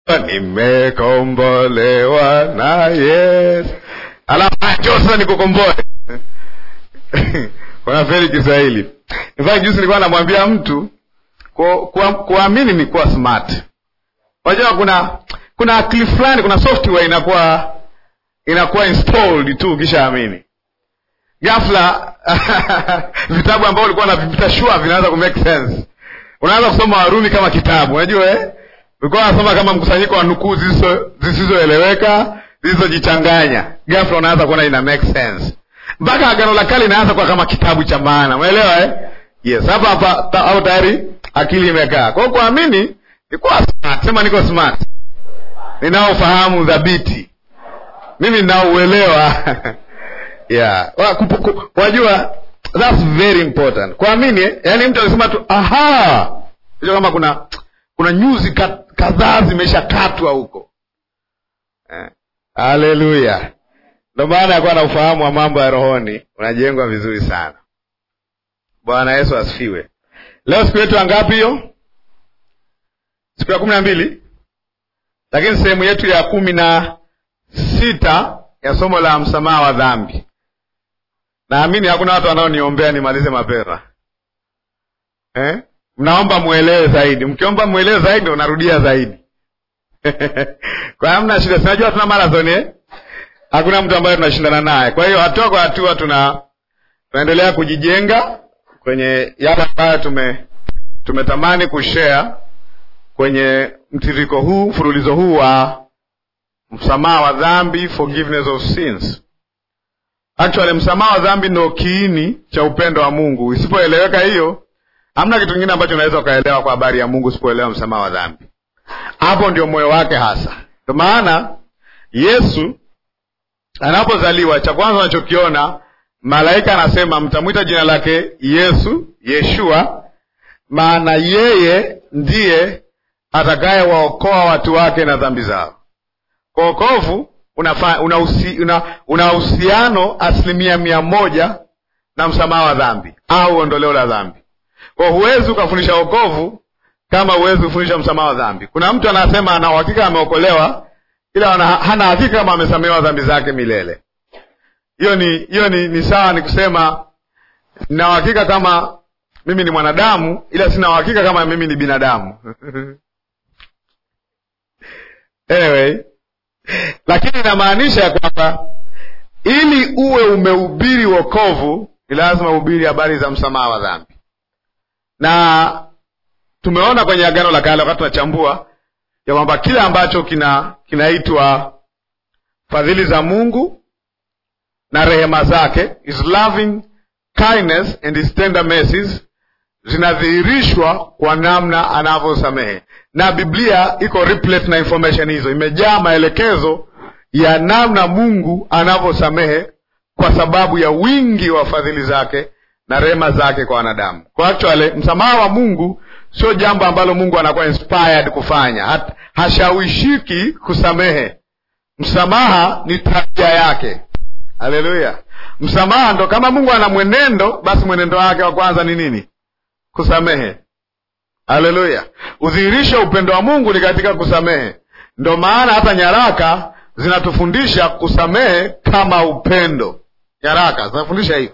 nimekombolewa na Yesu. Alafu Joshua nikukomboe. Wanafeli Kiswahili. In fact juzi nilikuwa namwambia mtu kuamini ni kuwa smart. Unajua kuna akili fulani, kuna software inakuwa installed tu kisha amini. Ghafla vitabu ambavyo ulikuwa unavipita shua vinaanza ku make sense. Unaanza kusoma Warumi kama kitabu, unajua ulikuwa unasoma kama mkusanyiko wa nukuu zisizoeleweka, zisizojichanganya. Ghafla unaanza kuona ina make sense. Mpaka Agano la Kale inaanza kwa kama kitabu cha maana. Umeelewa Yes, hapa au tayari akili imekaa. Kwa hiyo kuamini ni kuwa smart. Sema niko smart. Ninao fahamu dhabiti. Mimi ninauelewa. Yeah. Wajua that's very important. Kuamini yani mtu anasema tu aha. Hiyo kama kuna nyuzi kadhaa zimeshakatwa huko. Haleluya. Ndio maana ya kuwa na ufahamu wa mambo ya rohoni unajengwa vizuri sana. Bwana Yesu asifiwe. Leo siku yetu ngapi hiyo? Siku ya 12. Lakini sehemu yetu ya 16 ya somo la msamaha wa dhambi. Naamini hakuna watu wanaoniombea nimalize mapema. Mnaomba muelewe zaidi. Mkiomba muelewe zaidi unarudia zaidi. Kwa hamna shida. Sinajua tuna marathon Hakuna mtu ambaye tunashindana naye. Kwa hiyo hatua kwa hatua tunaendelea kujijenga kwenye yale ambayo tumetamani kushare kwenye mtiririko huu, mfululizo huu wa msamaha wa dhambi, forgiveness of sins. Actually msamaha wa dhambi ndio kiini cha upendo wa Mungu. Isipoeleweka hiyo, hamna kitu kingine ambacho unaweza kaelewa kwa habari ya Mungu usipoelewa msamaha wa dhambi. Hapo ndio moyo wake hasa. Kwa maana Yesu anapozaliwa, cha kwanza unachokiona malaika anasema mtamuita jina lake Yesu, Yeshua, maana yeye ndiye atakayewaokoa watu wake na dhambi zao. Kwa wokovu una uhusiano 100% na msamaha wa dhambi au ondoleo la dhambi. Kwa huwezi ukafundisha wokovu kama huwezi kufundisha msamaha wa dhambi. Kuna mtu anasema ana uhakika ameokolewa ila hana hakika kama amesamehewa dhambi zake milele. Hiyo ni sawa ni kusema nina uhakika kama mimi ni mwanadamu ila sina uhakika kama mimi ni binadamu. Anyway, lakini inamaanisha ya kwamba ili uwe umehubiri wokovu ni lazima uhubiri habari za msamaha wa dhambi. Na tumeona kwenye Agano la Kale wakati tunachambua ya kwamba kila ambacho kinaitwa fadhili za Mungu na rehema zake, his loving kindness and his tender mercies, zinadhihirishwa kwa namna anavyosamehe. Na Biblia iko replete na information hizo, imejaa maelekezo ya namna Mungu anavyosamehe kwa sababu ya wingi wa fadhili zake na rehema zake kwa wanadamu. Kwa actually msamaha wa Mungu sio jambo ambalo Mungu anakuwa inspired kufanya. Hashawishiki kusamehe. Msamaha ni tabia yake. Haleluya. Msamaha ndo kama Mungu ana mwenendo, basi mwenendo wake wa kwanza ni nini? Kusamehe. Haleluya. Udhihirisho upendo wa Mungu ni katika kusamehe. Ndio maana hata nyaraka zinatufundisha kusamehe kama upendo. Nyaraka zinafundisha hivyo.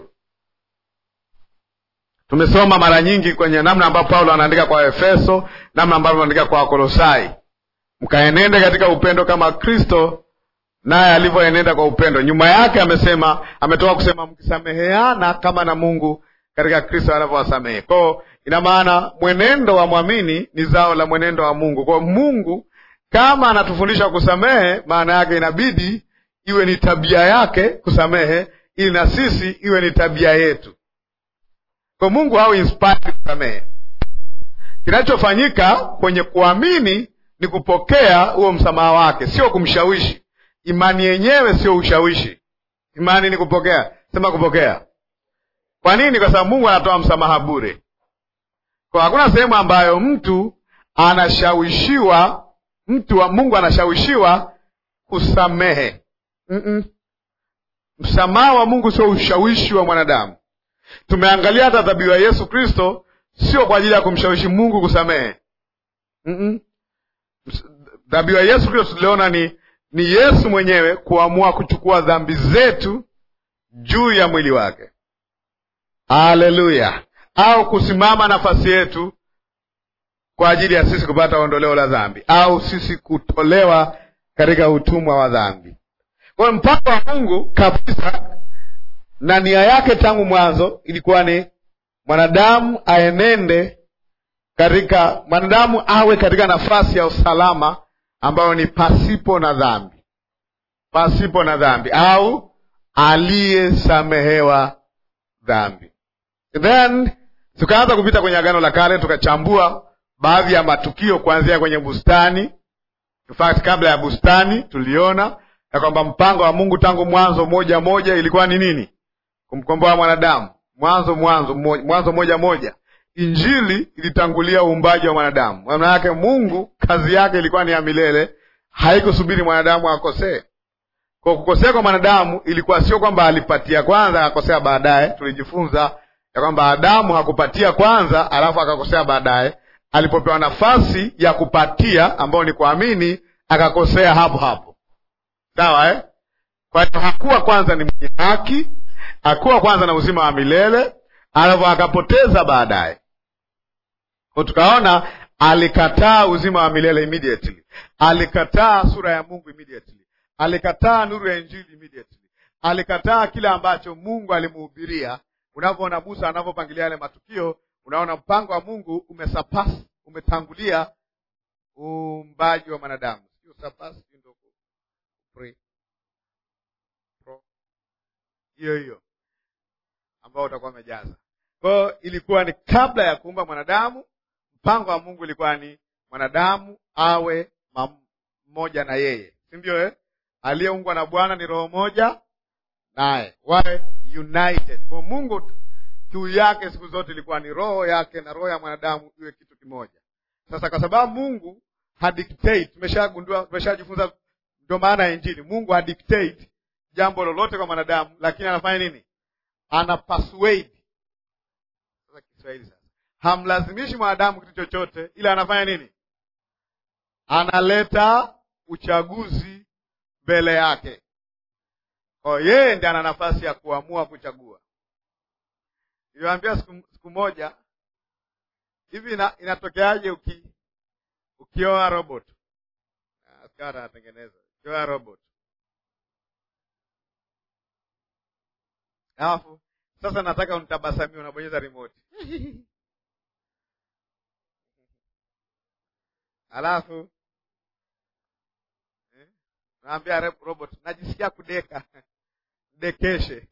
Tumesoma mara nyingi kwenye namna ambapo Paulo anaandika kwa Efeso, namna ambapo anaandika kwa Kolosai. Mkaenende katika upendo kama Kristo naye alivyoenenda kwa upendo. Nyuma yake ametoka kusema mkisameheana kama na Mungu katika Kristo anavyowasamehe. Kwa ina maana mwenendo wa muamini ni zao la mwenendo wa Mungu. Kwa Mungu kama anatufundisha kusamehe, maana yake inabidi iwe ni tabia yake kusamehe, ili na sisi iwe ni tabia yetu. Kwa Mungu hau inspire kusamehe. Kinachofanyika kwenye kuamini ni kupokea huo msamaha wake, sio kumshawishi. Imani yenyewe sio ushawishi. Imani ni kupokea. Sema kupokea. Kwa nini? Kwa sababu Mungu anatoa msamaha bure. Kwa hakuna sehemu ambayo Mungu anashawishiwa kusamehe. Msamaha wa Mungu sio ushawishi wa mwanadamu. Tumeangalia hata dhabihu ya Yesu Kristo sio kwa ajili ya kumshawishi Mungu kusamehe. Dhabihu ya Yesu Kristo tuliona ni Yesu mwenyewe kuamua kuchukua dhambi zetu juu ya mwili wake. Haleluya! Au kusimama nafasi yetu kwa ajili ya sisi kupata ondoleo la dhambi, au sisi kutolewa katika utumwa wa dhambi. Kwa mpango wa Mungu kabisa na nia yake tangu mwanzo ilikuwa ni mwanadamu mwanadamu awe katika nafasi ya usalama ambayo ni pasipo na dhambi au aliyesamehewa dhambi. Then tukaanza kupita kwenye Agano la Kale, tukachambua baadhi ya matukio kuanzia kwenye bustani. In fact, kabla ya bustani tuliona ya kwamba mpango wa Mungu tangu mwanzo moja ilikuwa ni nini? Kumkomboa mwanadamu. Mwanzo moja. Injili ilitangulia uumbaji wa mwanadamu. Maana yake Mungu kazi yake ilikuwa ni ya milele, haikusubiri mwanadamu akosee. Kwa kukosea kwa mwanadamu ilikuwa sio kwamba alipatia kwanza akakosea baadaye. Tulijifunza ya kwamba Adamu hakupatia kwanza alafu akakosea baadaye. Alipopewa nafasi ya kupatia ambayo ni kuamini, akakosea hapo. Sawa Kwa hiyo hakuwa kwanza ni mwenye haki, hakuwa kwanza na uzima wa milele, alafu akapoteza baadaye. Kwa tukaona alikataa uzima wa milele immediately. Alikataa sura ya Mungu immediately. Alikataa nuru ya Injili immediately. Alikataa kila ambacho Mungu alimhubiria. Unapoona Musa anapopangilia yale matukio, unaona mpango wa Mungu umetangulia uumbaji wa mwanadamu. Sio surpass ndio hiyo ambao utakuwa umejaza. Kwa hiyo ilikuwa ni kabla ya kuumba mwanadamu, mpango wa Mungu ilikuwa ni mwanadamu awe mmoja na yeye. Si ndio Aliyeungwa na Bwana ni roho moja naye. Wawe united. Kwa Mungu kiu yake siku zote ilikuwa ni roho yake na roho ya mwanadamu iwe kitu kimoja. Sasa kwa sababu Mungu hadictate, tumeshajifunza ndio maana ya Injili. Mungu hadictate jambo lolote kwa mwanadamu, lakini anafanya nini? Ana persuade. Sasa Kiswahili sasa. Hamlazimishi mwanadamu kitu chochote, ila anafanya nini? Analeta uchaguzi mbele yake. Kwa yeye ndiye ana nafasi ya kuamua kuchagua. Niliwaambia siku moja hivi inatokeaje ukioa robot? Askari anatengeneza. Ukioa robot. Alafu sasa nataka unitabasamie, unabonyeza remote. Alafu naambia robot, najisikia kudeka. Dekeshe.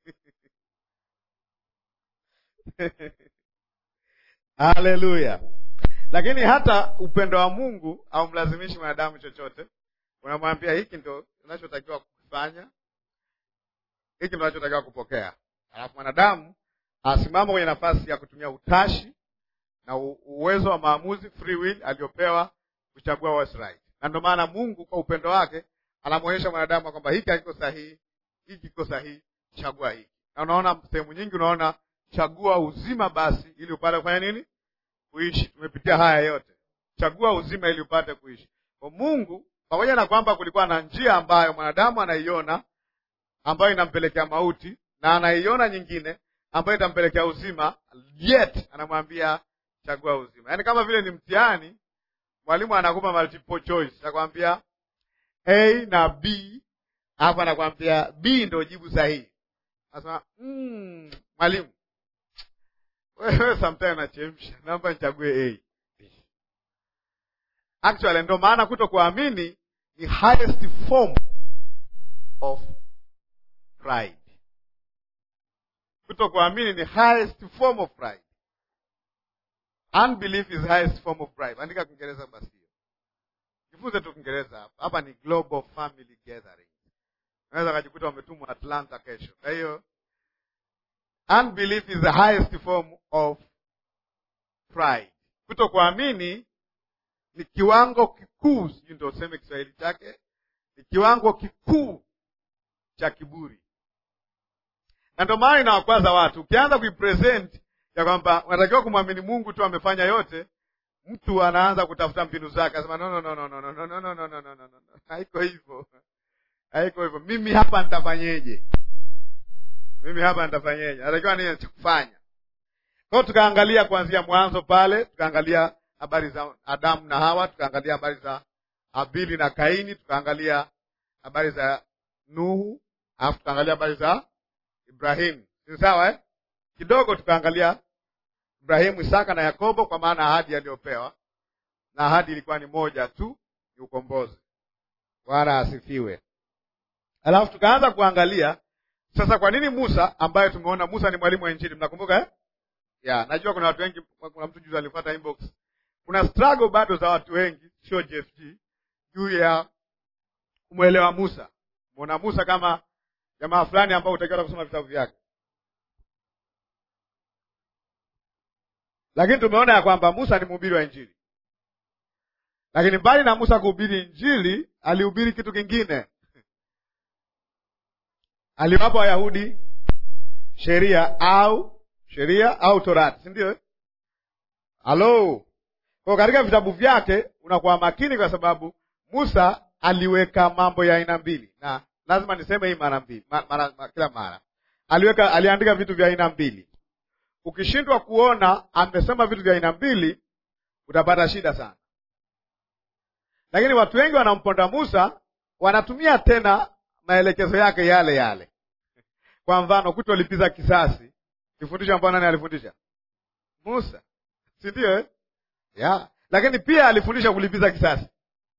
Haleluya. Lakini hata upendo wa Mungu au mlazimishi mwanadamu chochote. Unamwambia hiki ndio unachotakiwa kufanya, hiki ndio unachotakiwa kupokea. Alafu mwanadamu asimama kwenye nafasi ya kutumia utashi na uwezo wa maamuzi, free will aliyopewa kuchagua what's right. Na ndio maana Mungu kwa upendo wake anamuonyesha mwanadamu kwamba hiki hakiko sahihi, hiki kiko sahihi, chagua hiki. Na unaona sehemu nyingi unaona chagua uzima basi ili upate kufanya nini? Kuishi. Tumepitia haya yote. Chagua uzima ili upate kuishi. Kwa Mungu pamoja na kwamba kulikuwa na njia ambayo mwanadamu anaiona ambayo inampelekea mauti na anaiona nyingine ambayo itampelekea uzima, yet anamwambia chagua uzima. Yaani kama vile ni mtihani, mwalimu anakupa multiple choice, anakuambia A na B, hapa anakuambia B ndio jibu sahihi. Anasema mwalimu wewe sometimes unachemsha, naomba nichague A. Actually ndio maana kutokuamini ni highest form of pride. Kutokuamini ni highest form of pride. Unbelief is highest form of pride. Andika Kiingereza basi hiyo. Jifunze tu Kiingereza hapa. Hapa ni Global Family Gathering. Unaweza kujikuta umetumwa Atlanta kesho. Kwa hiyo unbelief is the highest form of pride. Kutokuamini ni kiwango kikuu, sijui ndio useme Kiswahili chake, ni kiwango kikuu cha kiburi. Na ndio maana inawakwaza watu. Ukianza kuipresent ya kwamba unatakiwa kumwamini Mungu tu amefanya yote, mtu anaanza kutafuta mbinu zake, anasema no, haiko hivyo, haiko hivyo. Mimi hapa nitafanyeje? Natakiwa nini cha kufanya? Kwa tukaangalia kuanzia mwanzo pale, tukaangalia habari za Adamu na Hawa, tukaangalia habari za Habili na Kaini, tukaangalia habari za Nuhu, alafu tukaangalia habari za Ibrahimu. Si sawa Kidogo tukaangalia Ibrahimu, Isaka na Yakobo, kwa maana ahadi aliyopewa, na ahadi ilikuwa ni moja tu, ni ukombozi. Bwana asifiwe. Alafu tukaanza kuangalia sasa kwa nini Musa, ambaye tumeona Musa ni mwalimu wa Injili. Mnakumbuka najua kuna watu wengi, kuna mtu juzi alifuata inbox. Kuna struggle bado za watu wengi, sio JFG, juu ya kumuelewa Musa. Muona Musa kama jamaa fulani ambao utakiwa kusoma vitabu vyake. Lakini tumeona ya kwamba Musa ni mhubiri wa Injili. Lakini mbali na Musa kuhubiri Injili, alihubiri kitu kingine. Aliwapa Wayahudi sheria au Torati, si ndio? Kwa katika vitabu vyake unakuwa makini, kwa sababu Musa aliweka mambo ya aina mbili, na lazima niseme hii mara mbili, kila mara. Aliandika vitu vya aina mbili. Ukishindwa kuona amesema vitu vya aina mbili, utapata shida sana. Lakini watu wengi wanamponda Musa, wanatumia tena maelekezo yake yale yale. Kwa mfano, kutolipiza kisasi. Kifundisho ambacho nani alifundisha? Musa. Si ndio Lakini pia alifundisha kulipiza kisasi.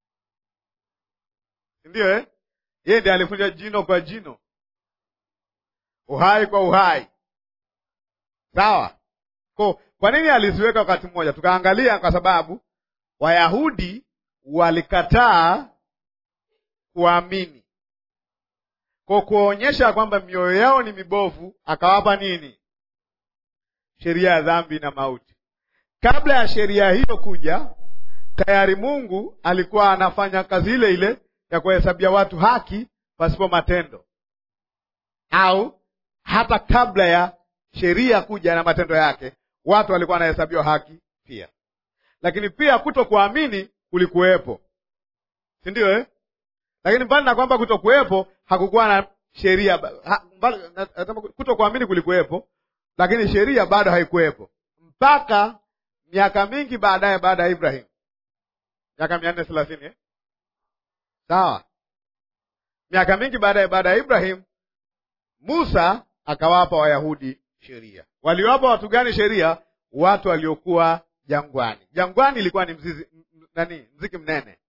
Si ndio Yeye ndiye alifundisha jino kwa jino, uhai kwa uhai. Sawa? Kwa nini aliziweka wakati mmoja? Tukaangalia kwa sababu Wayahudi walikataa kuamini. Kwa kuonyesha kwamba mioyo yao ni mibovu, akawapa nini? Sheria ya dhambi na mauti. Kabla ya sheria hiyo kuja, tayari Mungu alikuwa anafanya kazi ile ile ya kuhesabia watu haki pasipo matendo. Au hata kabla ya sheria kuja na matendo yake, watu walikuwa wanahesabiwa haki pia. Lakini pia kutokuamini kulikuwepo. Si ndio Lakini mbali na kwamba kutokuwepo, hakukuwa na sheria. Kutokuamini kulikuwepo, lakini sheria bado haikuwepo. Mpaka miaka mingi baadaye, baada ya Ibrahim. Miaka 430 Sawa? Miaka mingi baada ya Ibrahim, Musa akawapa Wayahudi sheria. Waliwapa watu gani sheria? Watu waliokuwa jangwani. Jangwani ilikuwa ni mziki mnene.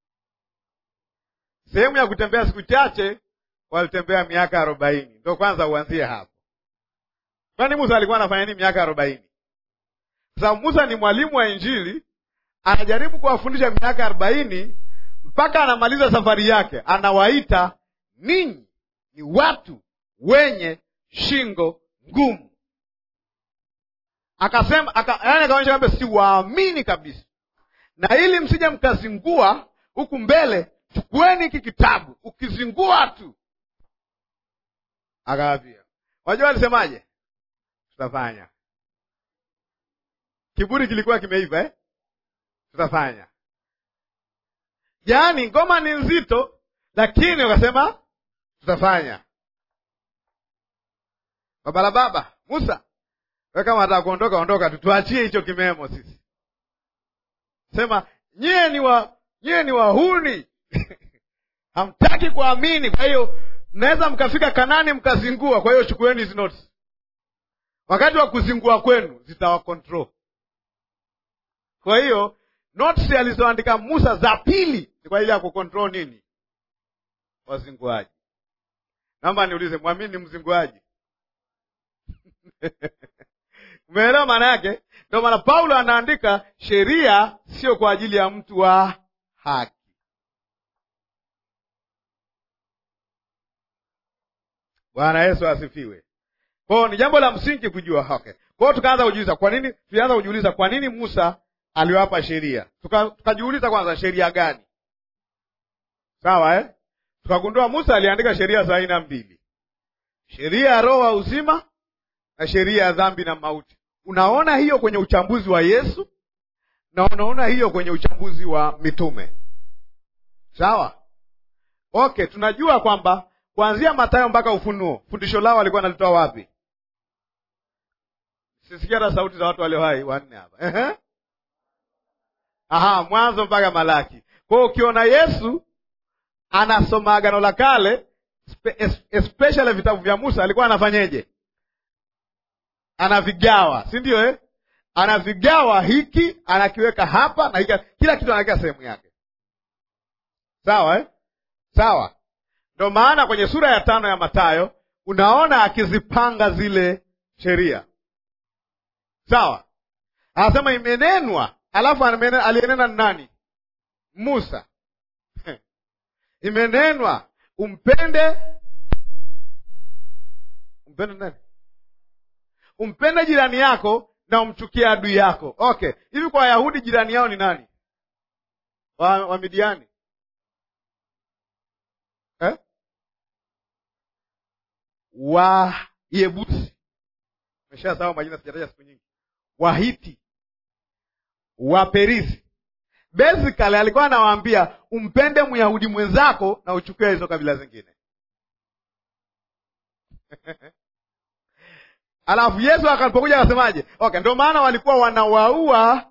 Sehemu ya kutembea siku chache, walitembea miaka 40. Ndio kwanza uanzie hapo. Kwani Musa alikuwa anafanya nini miaka 40? Sasa Musa ni mwalimu wa Injili, anajaribu kuwafundisha miaka 40, mpaka anamaliza safari yake, anawaita ninyi ni watu wenye shingo ngumu. Akasema akaonyesha kwamba si waamini kabisa. Na ili msije mkazingua huku mbele, chukueni hiki kitabu, ukizingua tu. Akawaambia. Wajua alisemaje? Tutafanya. Kiburi kilikuwa kimeiva Tutafanya. Yaani ngoma ni nzito, lakini wakasema tutafanya. Baba Musa, wewe kama unataka kuondoka ondoka, tuachie hicho kimemo sisi. Sema nyie ni wahuni. Hamtaki kuamini, kwa hiyo mnaweza mkafika Kanani mkazingua, kwa hiyo chukueni hizo notes. Wakati wa kuzingua kwenu zitawa control. Kwa hiyo notes alizoandika Musa za pili ni kwa ile ya kucontrol nini? Wazinguaji. Naomba niulize, muamini ni mzinguaji? Umeelewa maana yake? Ndio maana Paulo anaandika sheria sio kwa ajili ya mtu wa haki. Bwana Yesu asifiwe. Kwa ni jambo la msingi kujua haki. Kwa hiyo tulianza kujiuliza kwa nini Musa aliwapa sheria. Tukajiuliza kwanza sheria gani? Sawa Tukagundua Musa aliandika sheria za aina mbili. Sheria ya roho wa uzima na sheria ya dhambi na mauti. Unaona hiyo kwenye uchambuzi wa Yesu na unaona hiyo kwenye uchambuzi wa mitume. Sawa? Okay, tunajua kwamba kuanzia Mathayo mpaka Ufunuo fundisho lao walikuwa wanalitoa wapi? Sisikia hata sauti za watu walio hai wanne hapa. Mwanzo mpaka Malaki. Kwa hiyo ukiona Yesu anasoma Agano la Kale, especially vitabu vya Musa, alikuwa anafanyeje? Anavigawa, si ndio Anavigawa, hiki anakiweka hapa na hiki, kila kitu anaweka sehemu yake. Sawa Sawa. Ndio maana kwenye sura ya 5 ya Mathayo unaona akizipanga zile sheria. Sawa? Anasema imenenwa, alafu alienena nani? Musa. Imenenwa umpende nani? Umpende jirani yako na umchukie adui yako. Okay, hivi kwa Wayahudi jirani yao ni nani? Wa Midiani. Wa Yebusi. Nimeshasahau majina, sijataja siku nyingi. Wahiti, wa Perizi. Basically alikuwa anawaambia umpende Myahudi mwenzako na uchukie hizo kabila zingine. Alafu Yesu akalipokuja akasemaje? Okay, ndio maana walikuwa wanawaua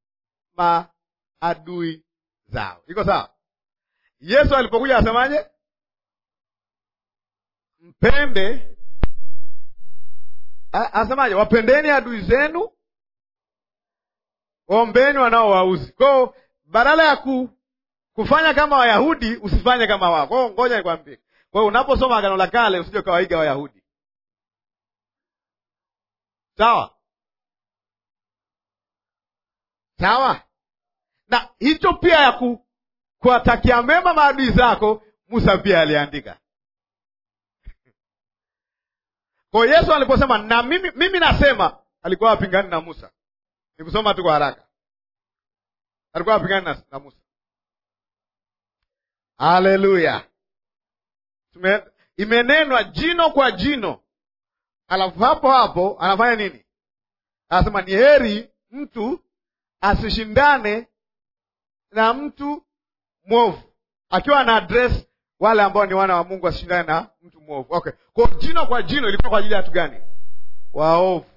maadui zao. Iko sawa? Yesu alipokuja akasemaje? Mpende, asemaje? Wapendeni adui zenu, ombeni wanaowauzi. Kwa hiyo badala ya kufanya kama Wayahudi, usifanye kama wao. Kwa hiyo ngoja nikwambie. Kwa hiyo unaposoma Agano la Kale usije kawaiga Wayahudi. Sawa? Sawa? Na hicho pia ya kuwatakia mema maadui zako, Musa pia aliandika. Kwa Yesu aliposema na mimi nasema, alikuwa apingani na Musa. Nikusoma tu kwa haraka. Alikuwa apingani na Musa. Haleluya. Imenenwa jino kwa jino. Alafu hapo anafanya nini? Anasema ni heri mtu asishindane na mtu mwovu. Akiwa ana address wale ambao ni wana wa Mungu, asishindane na mtu mwovu. Okay. Kwa jino kwa jino ilikuwa kwa ajili ya watu gani? Waovu.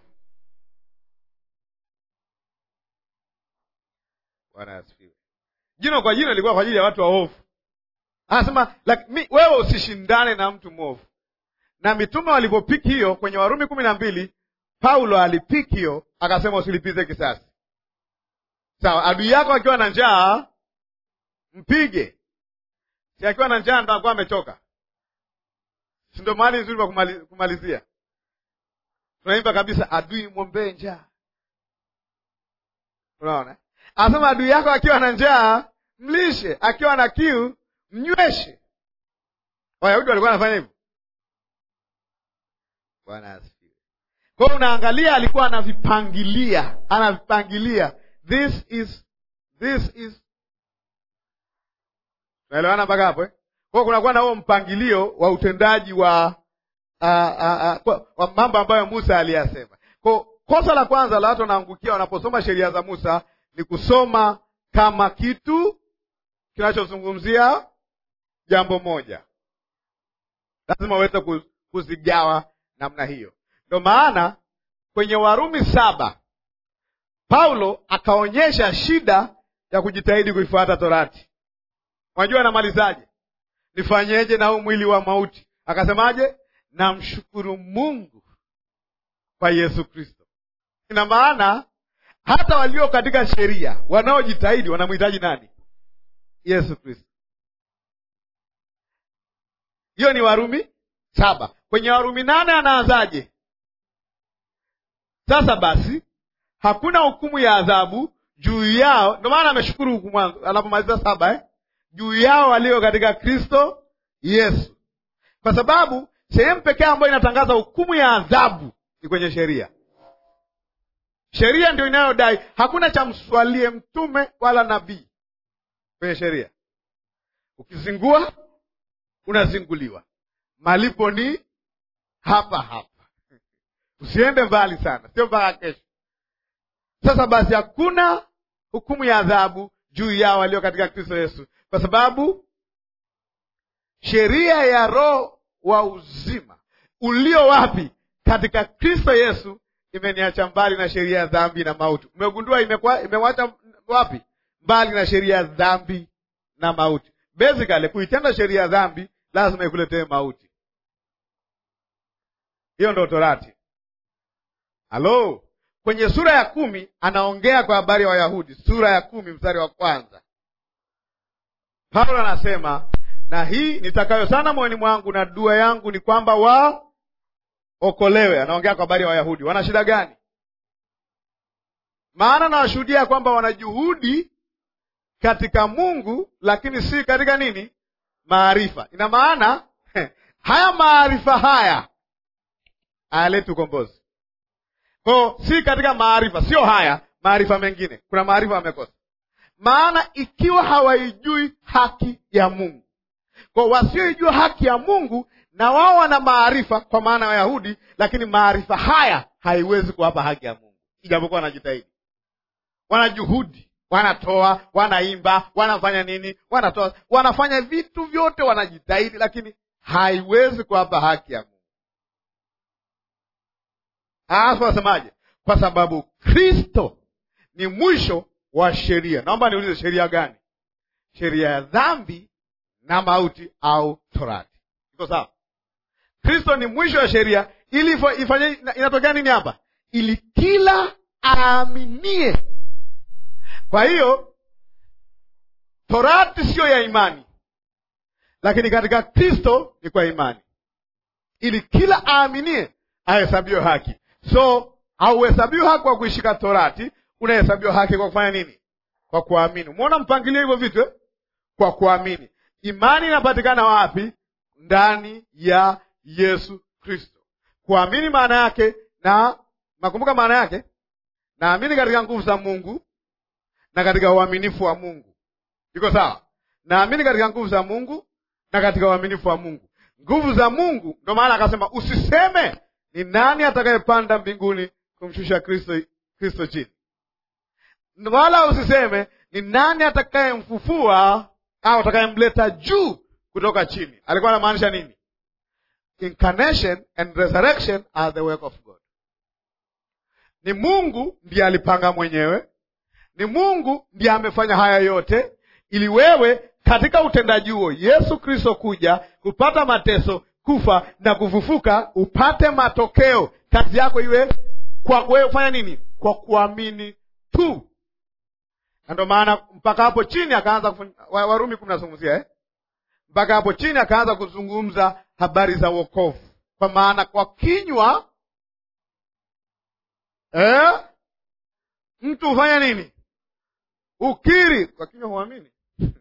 Bwana asifiwe. Jino kwa jino ilikuwa kwa ajili ya watu waovu. Anasema wewe usishindane na mtu mwovu. Na mitume walipopiki hiyo kwenye Warumi 12, Paulo alipiki hiyo akasema usilipize kisasi. Sawa, adui yako akiwa na njaa mpige. Si akiwa na njaa ndio anakuwa amechoka. Si ndio mahali nzuri pa kumalizia. Tunaimba kabisa adui mwombee njaa. Unaona? Anasema adui yako akiwa na njaa mlishe, akiwa na kiu mnyweshe. Wayahudi walikuwa wanafanya hivyo. Bwana asifiwe. Kwa hiyo unaangalia alikuwa anavipangilia. This is. Tunaelewana mpaka hapo Kwa hiyo kunakuwa na huo mpangilio wa utendaji wa mambo ambayo Musa aliyasema. Kwa kosa la kwanza la watu wanaangukia wanaposoma sheria za Musa ni kusoma kama kitu kinachozungumzia jambo moja. Lazima uweze kuzigawa namna hiyo. Ndio maana kwenye Warumi 7 Paulo akaonyesha shida ya kujitahidi kuifuata Torati. Unajua anamalizaje? Nifanyeje na huu mwili wa mauti? Akasemaje? Namshukuru Mungu kwa Yesu Kristo. Ina maana hata walio katika sheria wanaojitahidi wanamhitaji nani? Yesu Kristo. Hiyo ni Warumi 7. Kwenye Warumi 8 anaanzaje? Sasa basi hakuna hukumu ya adhabu juu yao. Ndio maana ameshukuru hukumu mwanzo, anapomaliza 7 juu yao walio katika Kristo Yesu. Kwa sababu sehemu pekee ambayo inatangaza hukumu ya adhabu ni kwenye sheria. Sheria ndio inayodai hakuna cha mswalie mtume wala nabii kwenye sheria. Ukizingua unazinguliwa. Malipo ni hapa hapa. Usiende mbali sana, sio mpaka kesho. Sasa basi hakuna hukumu ya adhabu juu yao walio katika Kristo Yesu, kwa sababu sheria ya Roho wa uzima ulio wapi? Katika Kristo Yesu imeniacha mbali na sheria ya dhambi na mauti. Umegundua imewacha wapi? Mbali na sheria ya dhambi na mauti. Basically kuitenda sheria ya dhambi lazima ikuletee mauti. Hiyo ndio Torati. Halo, kwenye sura ya 10 anaongea kwa habari ya Wayahudi. Sura ya 10 mstari wa 1, Paulo anasema, na hii nitakayo sana moyoni mwangu na dua yangu ni kwamba waokolewe. Anaongea kwa habari ya Wayahudi. Wana shida gani? Maana nawashuhudia kwamba wana juhudi katika Mungu, lakini si katika nini? Maarifa. Ina maana haya maarifa haya hayaleti ukombozi. Kwa si katika maarifa, sio haya maarifa mengine. Kuna maarifa wamekosa. Maana ikiwa hawaijui haki ya Mungu, kwa wasioijua haki ya Mungu na wao wana maarifa, kwa maana ya Wayahudi, lakini maarifa haya haiwezi kuwapa haki ya Mungu, ijapokuwa wanajitahidi. Wana juhudi, wanatoa, wanaimba, wanafanya nini, wanatoa, wanafanya vitu vyote, wanajitahidi, lakini haiwezi kuwapa haki ya Mungu. Hasa wasemaje? Kwa sababu Kristo ni mwisho wa sheria. Naomba niulize, sheria gani? Sheria ya dhambi na mauti au Torati. Iko sawa? Kristo ni mwisho wa sheria ili ifanye, inatokea nini hapa? Ili kila aaminie. Kwa hiyo Torati sio ya imani, lakini katika Kristo ni kwa imani, ili kila aaminie ahesabiwe haki. So hauhesabiwi haki kwa kuishika Torati, unahesabiwa haki kwa kufanya nini? Kwa kuamini. Umeona mpangilio hivyo vitu Kwa kuamini. Imani inapatikana wapi? Ndani ya Yesu Kristo. Kuamini maana yake, na nakumbuka maana yake, naamini katika nguvu za Mungu na katika uaminifu wa Mungu. Iko sawa? Naamini katika nguvu za Mungu na katika uaminifu wa Mungu. Nguvu za Mungu, ndio maana akasema usiseme ni nani atakayepanda mbinguni kumshusha Kristo chini, wala usiseme ni nani atakayemfufua au atakayemleta juu kutoka chini. Alikuwa anamaanisha nini? Incarnation and resurrection are the work of God. Ni Mungu ndiye alipanga mwenyewe, ni Mungu ndiye amefanya haya yote, ili wewe katika utendaji huo Yesu Kristo kuja kupata mateso, kufa na kufufuka, upate matokeo. Kazi yako iwe kwa wewe kufanya nini? Kwa kuamini tu. Ndio maana mpaka hapo chini akaanza Warumi 10 nazungumzia mpaka hapo chini akaanza kuzungumza habari za wokovu. Kwa maana kwa kinywa mtu hufanya nini? Ukiri. Kwa kinywa huamini.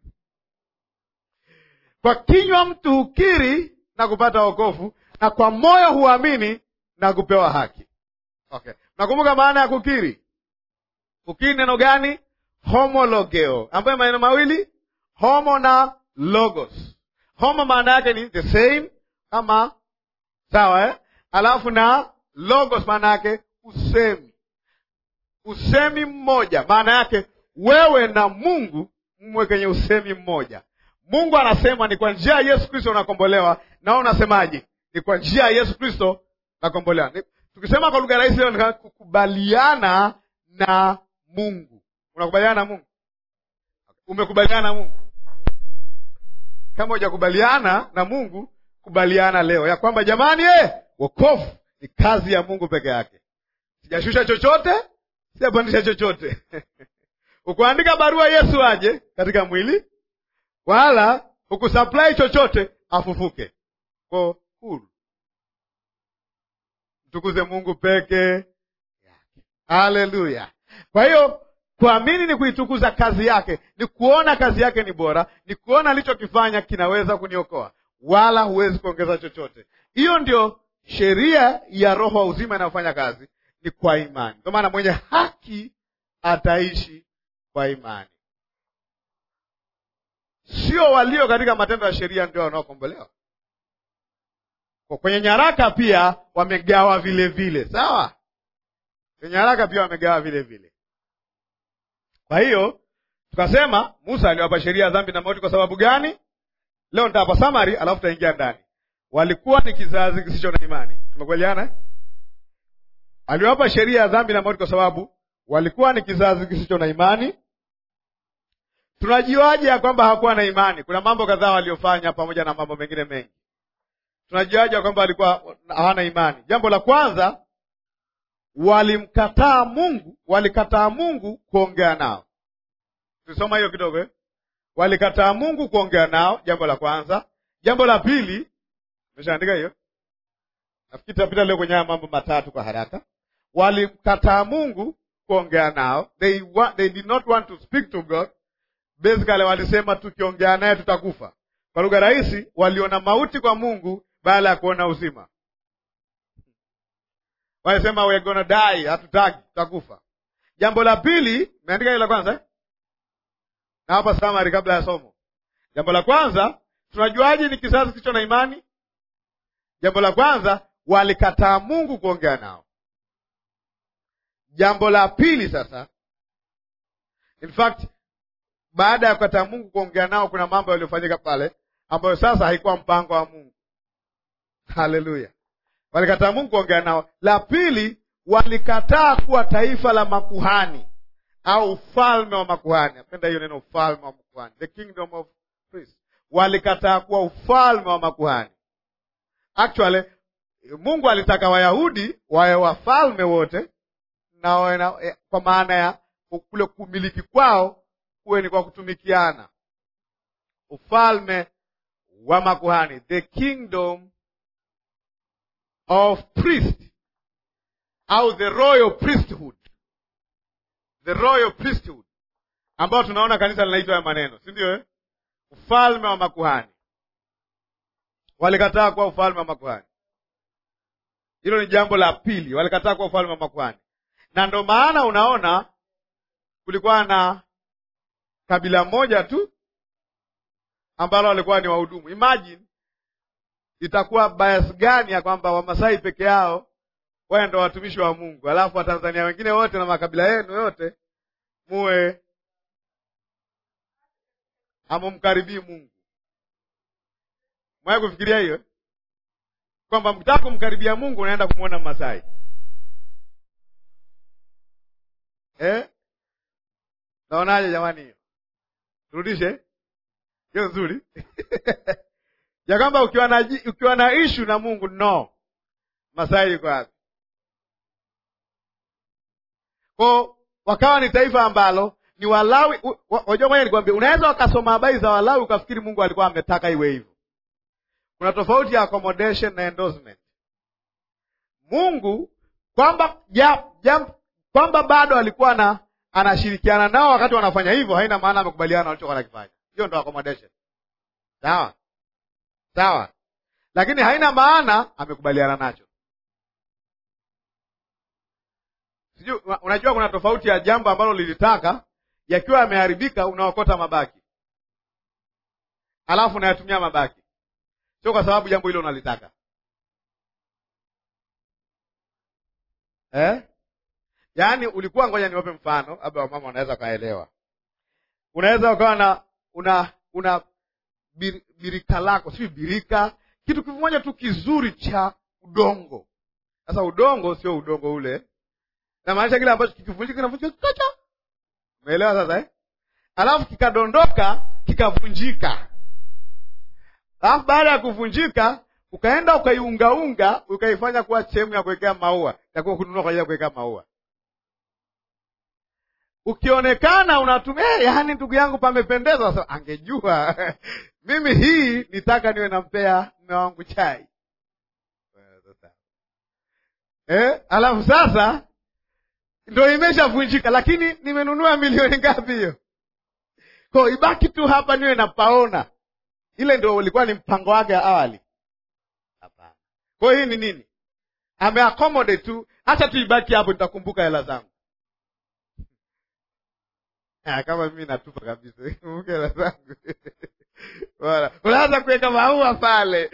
Kwa kinywa mtu hukiri na kupata wokovu, na kwa moyo huamini na kupewa haki. Okay. Nakumbuka maana ya kukiri. Kukiri neno gani? Homologeo, ambayo maneno mawili, homo na logos. Homo maana yake ni the same, kama sawa alafu na logos maana yake usemi. Usemi mmoja, maana yake wewe na Mungu mwe kwenye usemi mmoja. Mungu anasema ni kwa njia ya Yesu Kristo unakombolewa, na wewe unasemaje? Ni kwa njia ya Yesu Kristo unakombolewa. Tukisema kwa lugha rahisi leo ni kukubaliana na Mungu. Unakubaliana na Mungu? Umekubaliana na Mungu? Kama hujakubaliana na Mungu, kubaliana leo ya kwamba jamani, wokovu ni kazi ya Mungu peke yake. Sijashusha chochote, sijapandisha chochote. Ukuandika barua Yesu aje katika mwili, wala ukusupply chochote afufuke. Kwa huru. Mtukuze Mungu peke yake. Haleluya. Kwa hiyo kuamini ni kuitukuza kazi yake, ni kuona kazi yake ni bora, ni kuona alichokifanya kinaweza kuniokoa, wala huwezi kuongeza chochote. Hiyo ndio sheria ya Roho wa uzima inayofanya kazi, ni kwa imani. Kwa maana mwenye haki ataishi kwa imani. Sio walio katika matendo ya sheria ndio wanaokombolewa. Kwa kwenye nyaraka pia wamegawa vile vile, sawa? Kwenye nyaraka pia wamegawa vile vile. Kwa hiyo tukasema Musa aliwapa sheria ya dhambi na mauti kwa sababu gani? Leo nitawapa summary alafu tutaingia ndani. Walikuwa ni kizazi kisicho na imani. Tumekubaliana? Aliwapa sheria ya dhambi na mauti kwa sababu walikuwa ni kizazi kisicho na imani. Tunajuaje ya kwamba hawakuwa na imani? Kuna mambo kadhaa waliofanya pamoja na mambo mengine mengi. Tunajuaje ya kwamba walikuwa hawana imani? Jambo la kwanza, walikataa Mungu kuongea nao. Tusoma hiyo kidogo Walikataa Mungu kuongea nao, jambo la kwanza. Jambo la pili, umeshaandika hiyo? Nafikiri tutapita leo kwenye mambo matatu kwa haraka. Walikataa Mungu kuongea nao. They did not want to speak to God. Basically walisema tukiongea naye tutakufa. Kwa lugha rahisi, waliona mauti kwa Mungu baada ya kuona uzima. Walisema we're gonna die, hatutaki, tutakufa. Jambo la pili, umeandika ile la kwanza? Na hapa summary kabla ya somo. Jambo la kwanza, tunajuaje ni kizazi kisicho na imani? Jambo la kwanza, walikataa Mungu kuongea nao. Jambo la pili sasa, in fact, baada ya kukataa Mungu kuongea nao kuna mambo yaliyofanyika pale ambayo sasa haikuwa mpango wa Mungu. Haleluya. Walikataa Mungu kuongea nao. La pili, walikataa kuwa taifa la makuhani au ufalme wa makuhani. Napenda hiyo neno, ufalme wa makuhani. The kingdom of priests. Walikataa kuwa ufalme wa makuhani. Actually, Mungu alitaka Wayahudi wawe wafalme wote, na kwa maana ya kule kumiliki kwao kuwe ni kwa kutumikiana. Ufalme wa makuhani, the kingdom of priest, au the royal priesthood. The royal priesthood, ambao tunaona kanisa linaitwa ya maneno, si ndio Ufalme wa makuhani. Walikataa kuwa ufalme wa makuhani. Hilo ni jambo la pili, walikataa kuwa ufalme wa makuhani. Na ndo maana unaona kulikuwa na kabila moja tu ambalo walikuwa ni wahudumu. Imagine itakuwa bias gani ya kwamba Wamasai peke yao wao ndio watumishi wa Mungu, alafu Watanzania wengine wote na makabila yenu yote muwe hamumkaribii Mungu. Mwaje kufikiria hiyo? Kwamba mkitaka kumkaribia Mungu unaenda kumuona Masai. Naonaje jamani hiyo? Turudishe. Hiyo nzuri. Ya kwamba ukiwa na issue na Mungu, no. Masai yuko wapi? Kwa wakawa ni taifa ambalo ni Walawi. Unajua mwenye nikwambia, unaweza ukasoma habari za Walawi ukafikiri Mungu alikuwa ametaka iwe hivyo. Kuna tofauti ya accommodation na endorsement. Mungu kwamba bado alikuwa anashirikiana nao wakati wanafanya hivyo, haina maana amekubaliana na walichokuwa wanakifanya. Hiyo ndio accommodation. Sawa. Lakini haina maana amekubaliana nacho. Sijui unajua kuna tofauti ya jambo ambalo lilitaka yakiwa yameharibika unaokota mabaki. Alafu unayatumia mabaki. Sio kwa sababu jambo hilo unalitaka. Yaani ulikuwa, ngoja niwape mfano, labda wamama wanaweza kaelewa. Unaweza ukawa una birika lako, si birika, kitu kimoja tu kizuri cha udongo. Sasa udongo sio udongo ule. Na maanisha kile ambacho kikivunjika kinavunjika kacha. Umeelewa sasa Alafu kikadondoka, kikavunjika. Alafu baada ya kuvunjika, ukaenda ukaiungaunga, ukaifanya kuwa sehemu ya kuwekea maua, itakuwa kununua kwa ajili ya kuwekea maua. Ukionekana unatumia, yaani ndugu yangu pamependeza, sasa angejua mimi hii nitaka niwe nampea mume wangu chai. Alafu sasa ndio imeshavunjika, lakini nimenunua milioni ngapi hiyo? Kwa ibaki tu hapa niwe napaona. Ile ndio ulikuwa ni mpango wake awali. Hapana. Kwa hii ni nini? Ameaccommodate tu, acha tu ibaki hapo, nitakumbuka hela zangu. Kama mimi natupa kabisa, kumbuka hela zangu. Bora, unaanza kuweka maua pale.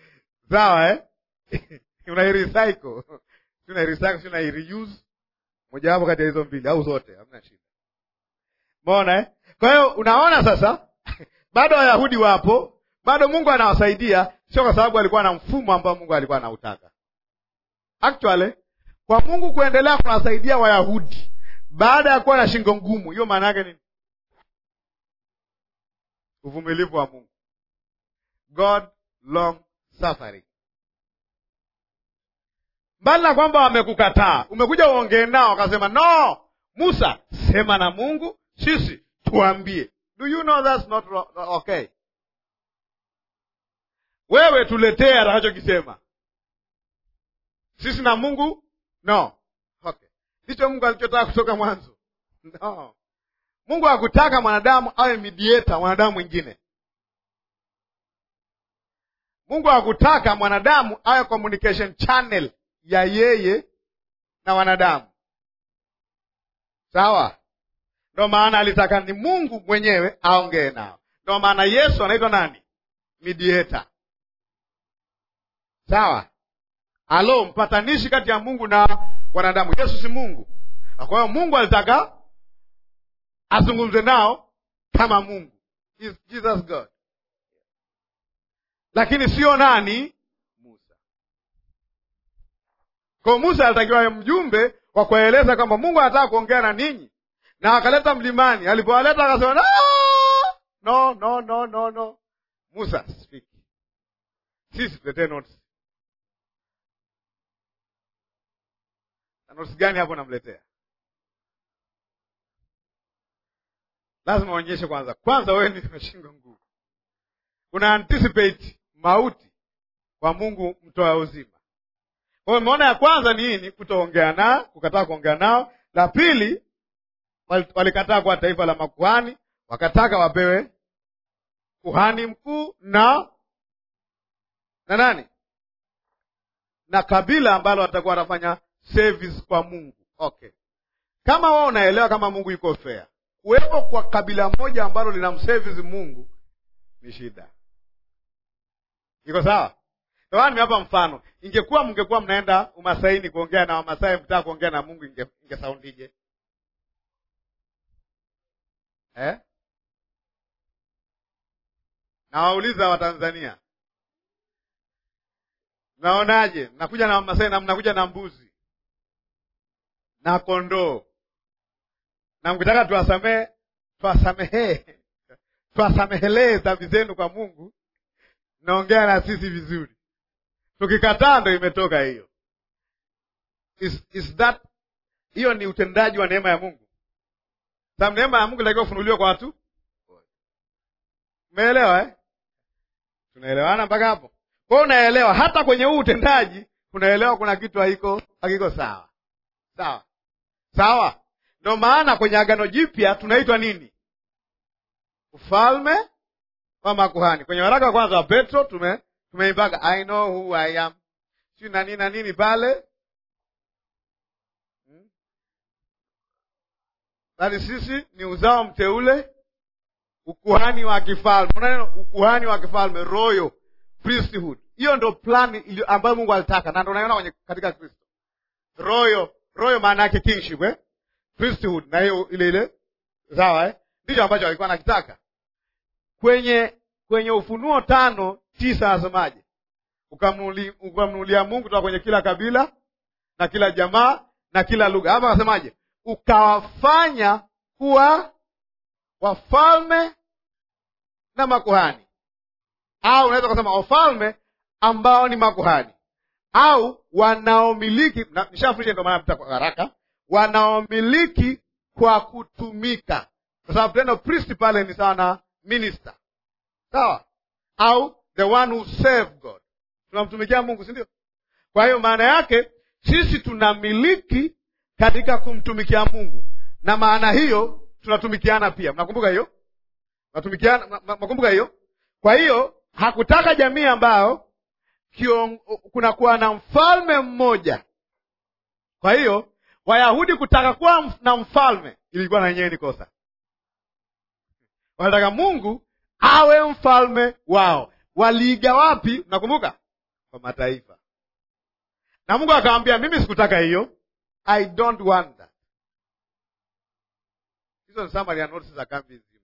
Sawa Una recycle, una reuse. moja wapo kati ya hizo mbili au zote, hamna shida. Umeona Kwa hiyo unaona sasa bado Wayahudi wapo, bado Mungu anawasaidia, sio kwa sababu alikuwa na mfumo ambao Mungu alikuwa anautaka. Actually, kwa Mungu kuendelea kuwasaidia Wayahudi baada ya kuwa na shingo ngumu, hiyo maana yake nini? Uvumilivu wa Mungu. God long suffering. Mbali na kwamba wamekukataa, umekuja uongee nao wakasema no, Musa sema na Mungu, sisi tuambie. Do you know that's not okay? Wewe tuletee atakachokisema. Sisi na Mungu? No. Okay. Ndicho Mungu alichotaka kutoka mwanzo. No. Mungu hakutaka mwanadamu awe mediator mwanadamu mwingine. Mungu hakutaka mwanadamu awe communication channel ya yeye na wanadamu. Sawa? Ndio maana alitaka ni Mungu mwenyewe aongee nao. Ndio maana Yesu anaitwa nani? Mediator. Sawa? Alo, mpatanishi kati ya Mungu na wanadamu. Yesu si Mungu. Kwa hiyo Mungu alitaka azungumze nao kama Mungu. Is Jesus God? Lakini sio nani? Musa. Kwa Musa alitakiwa mjumbe wa kueleza kwamba Mungu anataka kuongea na ninyi. Na akaleta mlimani. Alipowaleta akasema no. Musa speak. Sisi tuletee notes. Na notes gani hapo namletea? Lazima uonyeshe kwanza wewe ni mshingo ngumu. Una anticipate mauti kwa Mungu mtoa uzima. Kwa hiyo umeona ya kwanza ni nini? Kutoongea nao, kukataa kuongea nao. La pili, walikataa kwa taifa la makuhani, wakataka wapewe kuhani mkuu na nani? Na kabila ambalo watakuwa wanafanya service kwa Mungu. Okay. Kama wao unaelewa kama Mungu yuko fair, kuwepo kwa kabila moja ambalo linamservice Mungu ni shida. Iko sawa? Ndio nimewapa mfano. Mngekuwa mnaenda Umasaini kuongea na Wamasai, mtaka kuongea na Mungu, ingesoundije? Na wauliza Watanzania, naonaje? Nakuja na Wamasai na mnakuja na mbuzi na kondoo, na mkitaka tuwasamehelee dhambi zenu kwa Mungu, naongea na sisi vizuri. Tukikataa ndo imetoka hiyo. Is that hiyo ni utendaji wa neema ya Mungu? Sababu neema ya Mungu lazima ufunuliwe kwa watu. Umeelewa Tunaelewana mpaka hapo? Kwa unaelewa hata kwenye huu utendaji unaelewa kuna kitu hakiko sawa. Sawa? Ndio maana kwenye Agano Jipya tunaitwa nini? Ufalme wa makuhani. Kwenye waraka wa kwanza wa Petro tumeimbaga I know who I am. Sio na nini pale? Bali sisi ni uzao mteule, ukuhani wa kifalme. Unaona ukuhani wa kifalme, royal priesthood. Hiyo ndio plani ambayo Mungu alitaka, na ndio unaiona katika Kristo. Royal maana yake kingship, priesthood, na hiyo ile sawa ndicho ambacho alikuwa anakitaka. Kwenye Ufunuo 5:9 asemaje? Ukamnunulia Mungu kutoka kwenye kila kabila na kila jamaa na kila lugha. Hapa asemaje? Ukawafanya kuwa wafalme na makuhani. Au unaweza kusema wafalme ambao ni makuhani, au wanaomiliki, nishafundisha ndio maana kwa haraka, wanaomiliki kwa kutumika. Kwa sababu neno priest pale ni sawa na minister. Sawa? Au the one who serve God. Tunamtumikia Mungu, si ndio? Kwa hiyo maana yake sisi tunamiliki katika kumtumikia Mungu. Na maana hiyo tunatumikiana pia. Mnakumbuka hiyo? Mnakumbuka hiyo? Kwa hiyo hakutaka jamii ambao kunakuwa na mfalme mmoja. Kwa hiyo Wayahudi kutaka kuwa na mfalme ilikuwa na yenyewe ni kosa. Wanataka Mungu awe mfalme wao. Waliiga wapi? Nakumbuka? Kwa mataifa. Na Mungu akamwambia, mimi sikutaka hiyo. I don't want that. Hizo ni summary ya notes za kambi nzima.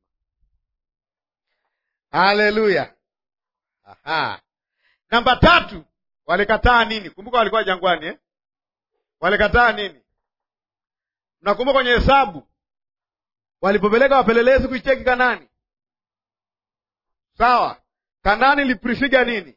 Haleluya. Aha. Namba 3, walikataa nini? Kumbuka walikuwa jangwani Walikataa nini? Mnakumbuka kwenye Hesabu walipopeleka wapelelezi kuicheki Kanani. Sawa? Kanani liprefigure nini?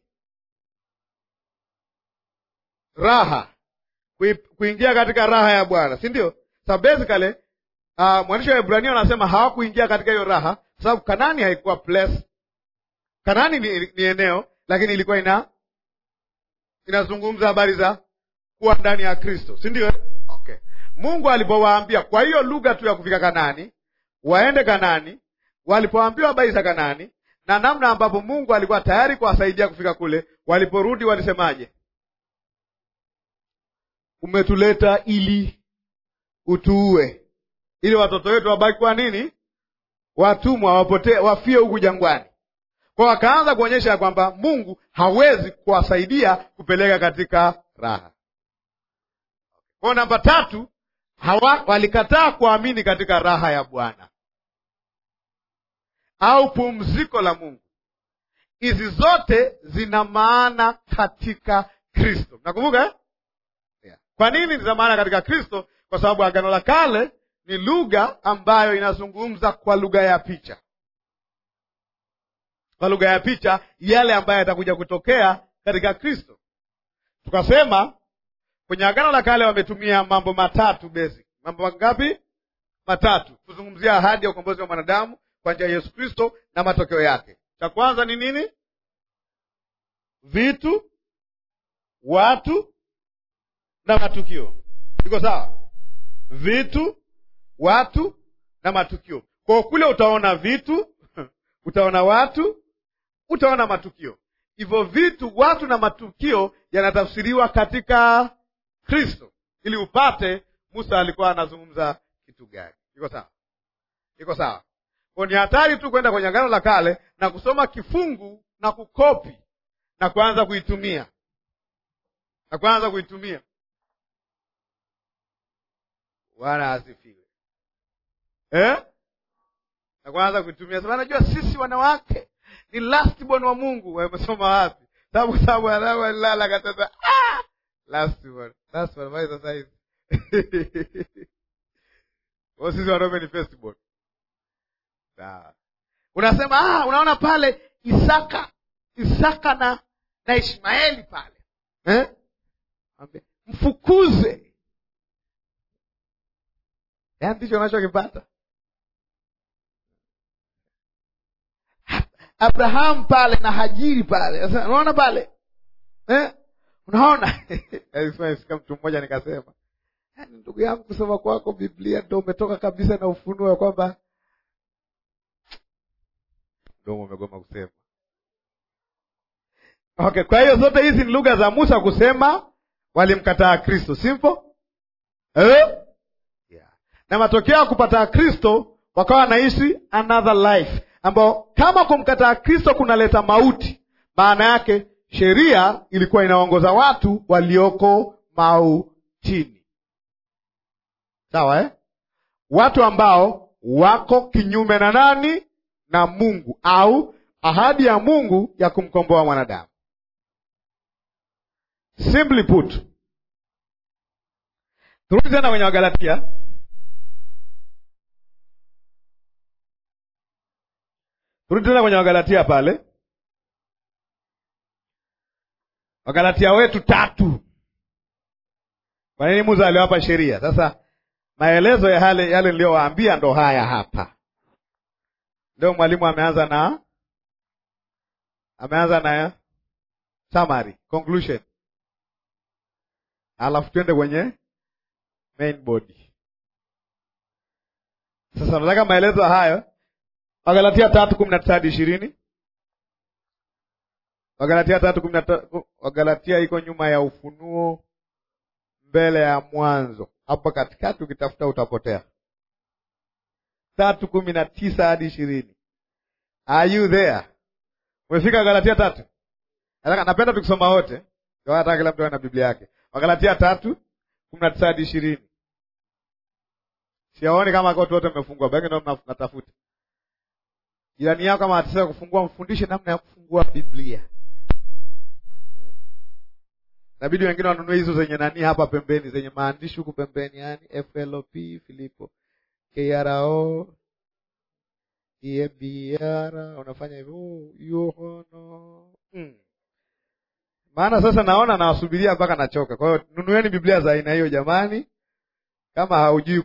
Raha. Kuingia katika raha ya Bwana, si ndio? So basically mwandishi wa Ibrania anasema hawakuingia katika hiyo raha sababu Kanani haikuwa place. Kanani ni eneo, lakini ilikuwa inazungumza habari za kuwa ndani ya Kristo, si ndio? Okay. Mungu alipowaambia kwa hiyo lugha tu ya kufika Kanani, waende Kanani, walipoambiwa habari za Kanani na namna ambapo Mungu alikuwa tayari kuwasaidia kufika kule, waliporudi walisemaje? Umetuleta ili utuue, ili watoto wetu wabaki kwa nini? Watumwa, wapotee, wafie huku jangwani. Kwa wakaanza kuonyesha kwamba Mungu hawezi kuwasaidia kupeleka katika raha. Kwa namba 3, walikataa kuamini katika raha ya Bwana au pumziko la Mungu. Hizi zote zina maana katika Kristo. Nakumbuka Kwa nini zina maana katika Kristo? Kwa sababu Agano la Kale ni lugha ambayo inazungumza kwa lugha ya picha. Kwa lugha ya picha yale ambayo yatakuja kutokea katika Kristo. Tukasema kwenye Agano la Kale wametumia mambo 3 basic. Mambo ngapi? 3 kuzungumzia ahadi ya ukombozi wa mwanadamu kwa njia ya Yesu Kristo na matokeo yake. Cha kwanza ni nini? Vitu, watu na matukio. Iko sawa? Vitu, watu na matukio. Kwa kule utaona vitu, utaona watu, utaona matukio. Hivyo vitu, watu na matukio yanatafsiriwa katika Kristo ili upate Musa alikuwa anazungumza kitu gani. Iko sawa? Iko sawa? Kwa ni hatari tu kwenda kwenye Agano la Kale na kusoma kifungu na kukopi na kuanza kuitumia. Bwana asifiwe. Na kuanza kuitumia. Sababu najua sisi wanawake ni last born wa Mungu. Wamesoma wapi? Sababu analala katata. Last born mai sasa hivi. Sisi wanaume ni first born. Sawa. Unasema unaona pale Isaka na Ishmaeli pale. Mfukuze. Ndicho unachokipata. Abraham pale na Hajiri pale. Unaona pale? Unaona? Kama mtu mmoja nikasema, ndugu yangu kusoma kwako Biblia ndio umetoka kabisa na ufunuo wa kwamba ndio umegoma kusema. Okay, kwa hiyo zote hizi ni lugha za Musa kusema walimkataa Kristo. Simple? Yeah. Na matokeo ya kupataa Kristo wakawa wanaishi another life ambao kama kumkataa Kristo kunaleta mauti, maana yake sheria ilikuwa inaongoza watu walioko mautini. Sawa Watu ambao wako kinyume na nani? Na Mungu, au ahadi ya Mungu ya kumkomboa mwanadamu. Simply put. Turudi tena kwenye Wagalatia. Pale. Wagalatia wetu 3. Kwa nini Musa aliwapa sheria? Sasa maelezo ya yale niliyowaambia ndo haya hapa. Ndio mwalimu ameanza na summary, conclusion. Alafu twende kwenye main body. Sasa nataka maelezo hayo. Wagalatia 3:19-20. Wagalatia 3:19. Wagalatia iko nyuma ya Ufunuo, mbele ya Mwanzo. Hapo katikati ukitafuta utapotea. 3:19-20. Are you there? Umefika Wagalatia 3? Napenda tukisoma wote. Ndio hata kila mtu ana Biblia yake. Wagalatia 3:19-20. Siaoni kama watu wote wamefungua, baki ndio mnatafuta. Jirani yako kama atasema kufungua, mfundishe namna ya kufungua Biblia. Inabidi wengine wanunue hizo zenye nani hapa pembeni, zenye maandishi huku pembeni, yani FLOP, Filipo, KRO, EBR, unafanya hivyo, Yohana. Maana sasa naona nawasubiria mpaka nachoka. Kwa hiyo nunueni Biblia za aina hiyo jamani. Kama haujui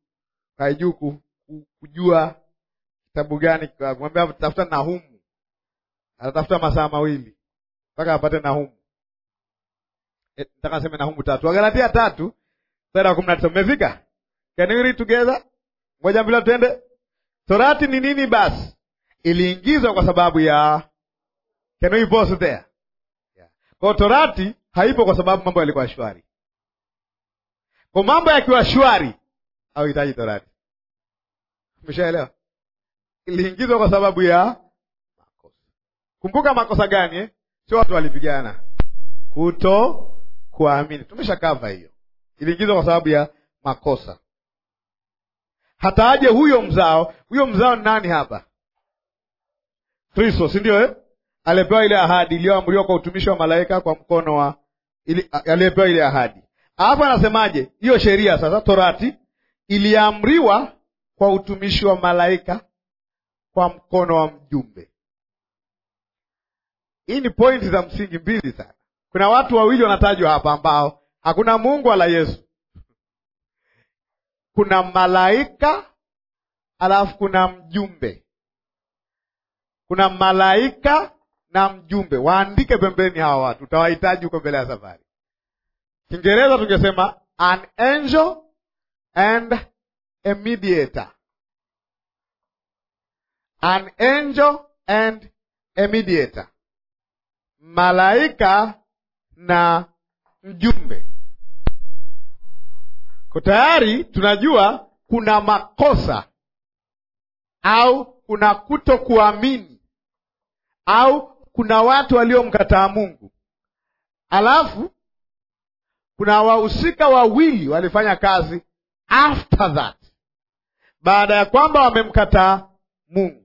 kujua kitabu gani, kumwambia tafuta Nahumu. Atatafuta masaa mawili mpaka apate Nahumu. Nataka niseme Nahumu 3. Wagalatia 3:19. Mmefika? Can we read together? Ngoja mbele tuende. Torati ni nini basi? Iliingizwa kwa sababu ya, can we pause there? Yeah. Kwa Torati haipo kwa sababu mambo yalikuwa shwari. Kwa mambo yakiwa shwari hauhitaji Torati. Umeshaelewa? Iliingizwa kwa sababu ya makosa. Kumbuka makosa gani? Sio watu walipigana. Kuto kuamini. Tumeshakava hiyo. Iliingizwa kwa sababu ya makosa. Hata aje huyo mzao ni nani hapa? Kristo, si ndio alipewa ile ahadi iliyoamriwa kwa utumishi wa malaika kwa mkono wa aliyepewa ile ahadi. Hapa anasemaje? Hiyo sheria sasa, Torati iliamriwa kwa utumishi wa malaika kwa mkono wa mjumbe. Hii ni pointi za msingi mbili sana. Kuna watu wawili wanatajwa hapa ambao hakuna Mungu wala Yesu. Kuna malaika alafu kuna mjumbe. Kuna malaika na mjumbe. Waandike pembeni hawa watu, utawahitaji huko mbele ya safari. Kiingereza tungesema an angel and a mediator. An angel and a mediator. Malaika na mjumbe. Kwa tayari tunajua kuna makosa au kuna kutokuamini au kuna watu waliomkataa Mungu. Alafu kuna wahusika wawili walifanya kazi after that, baada ya kwamba wamemkataa Mungu,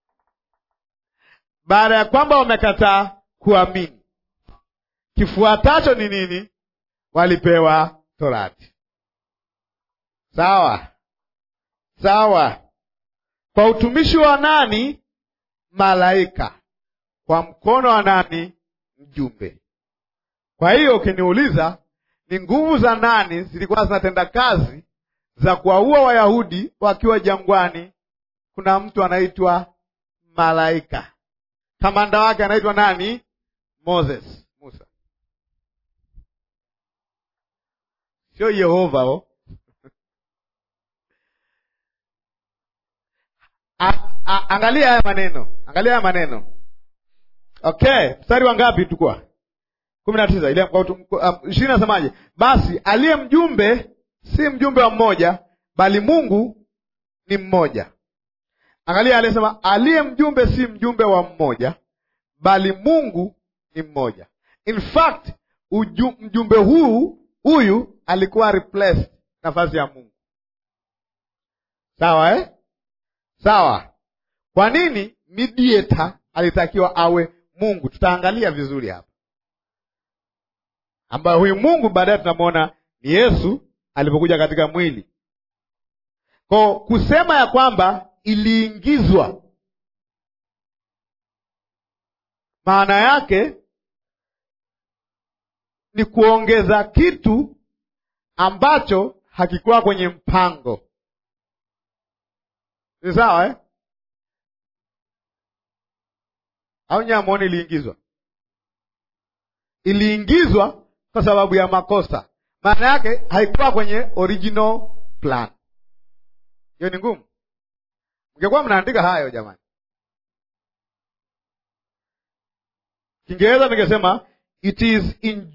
baada ya kwamba wamekataa kuamini. Kifuatacho ni nini? Walipewa Torati. Sawa sawa. Kwa utumishi wa nani? Malaika. Kwa mkono wa nani? Mjumbe. Kwa hiyo ukiniuliza ni nguvu za nani zilikuwa zinatenda kazi za kuwaua Wayahudi wakiwa jangwani, kuna mtu anaitwa malaika. Kamanda wake anaitwa nani? Musa. Sio Yehova Angalia haya maneno. Okay, mstari wa ngapi tukua? 19. Ile 20 nasemaje? Basi aliye mjumbe si mjumbe wa mmoja, bali Mungu ni mmoja. Angalia, alisema aliye mjumbe si mjumbe wa mmoja, bali Mungu ni mmoja. In fact, mjumbe huyu alikuwa replaced nafasi ya Mungu. Sawa Sawa. Kwa nini mediator alitakiwa awe Mungu? Tutaangalia vizuri hapa, ambayo huyu Mungu baadaye tunamwona ni Yesu alipokuja katika mwili. Kwa kusema ya kwamba iliingizwa, maana yake ni kuongeza kitu ambacho hakikuwa kwenye mpango. Ni sawa Au nyamoni iliingizwa? Iliingizwa kwa sababu ya makosa. Maana yake haikuwa kwenye original plan. Hiyo ni ngumu. Mngekuwa mnaandika hayo jamani. Kiingereza ningesema it is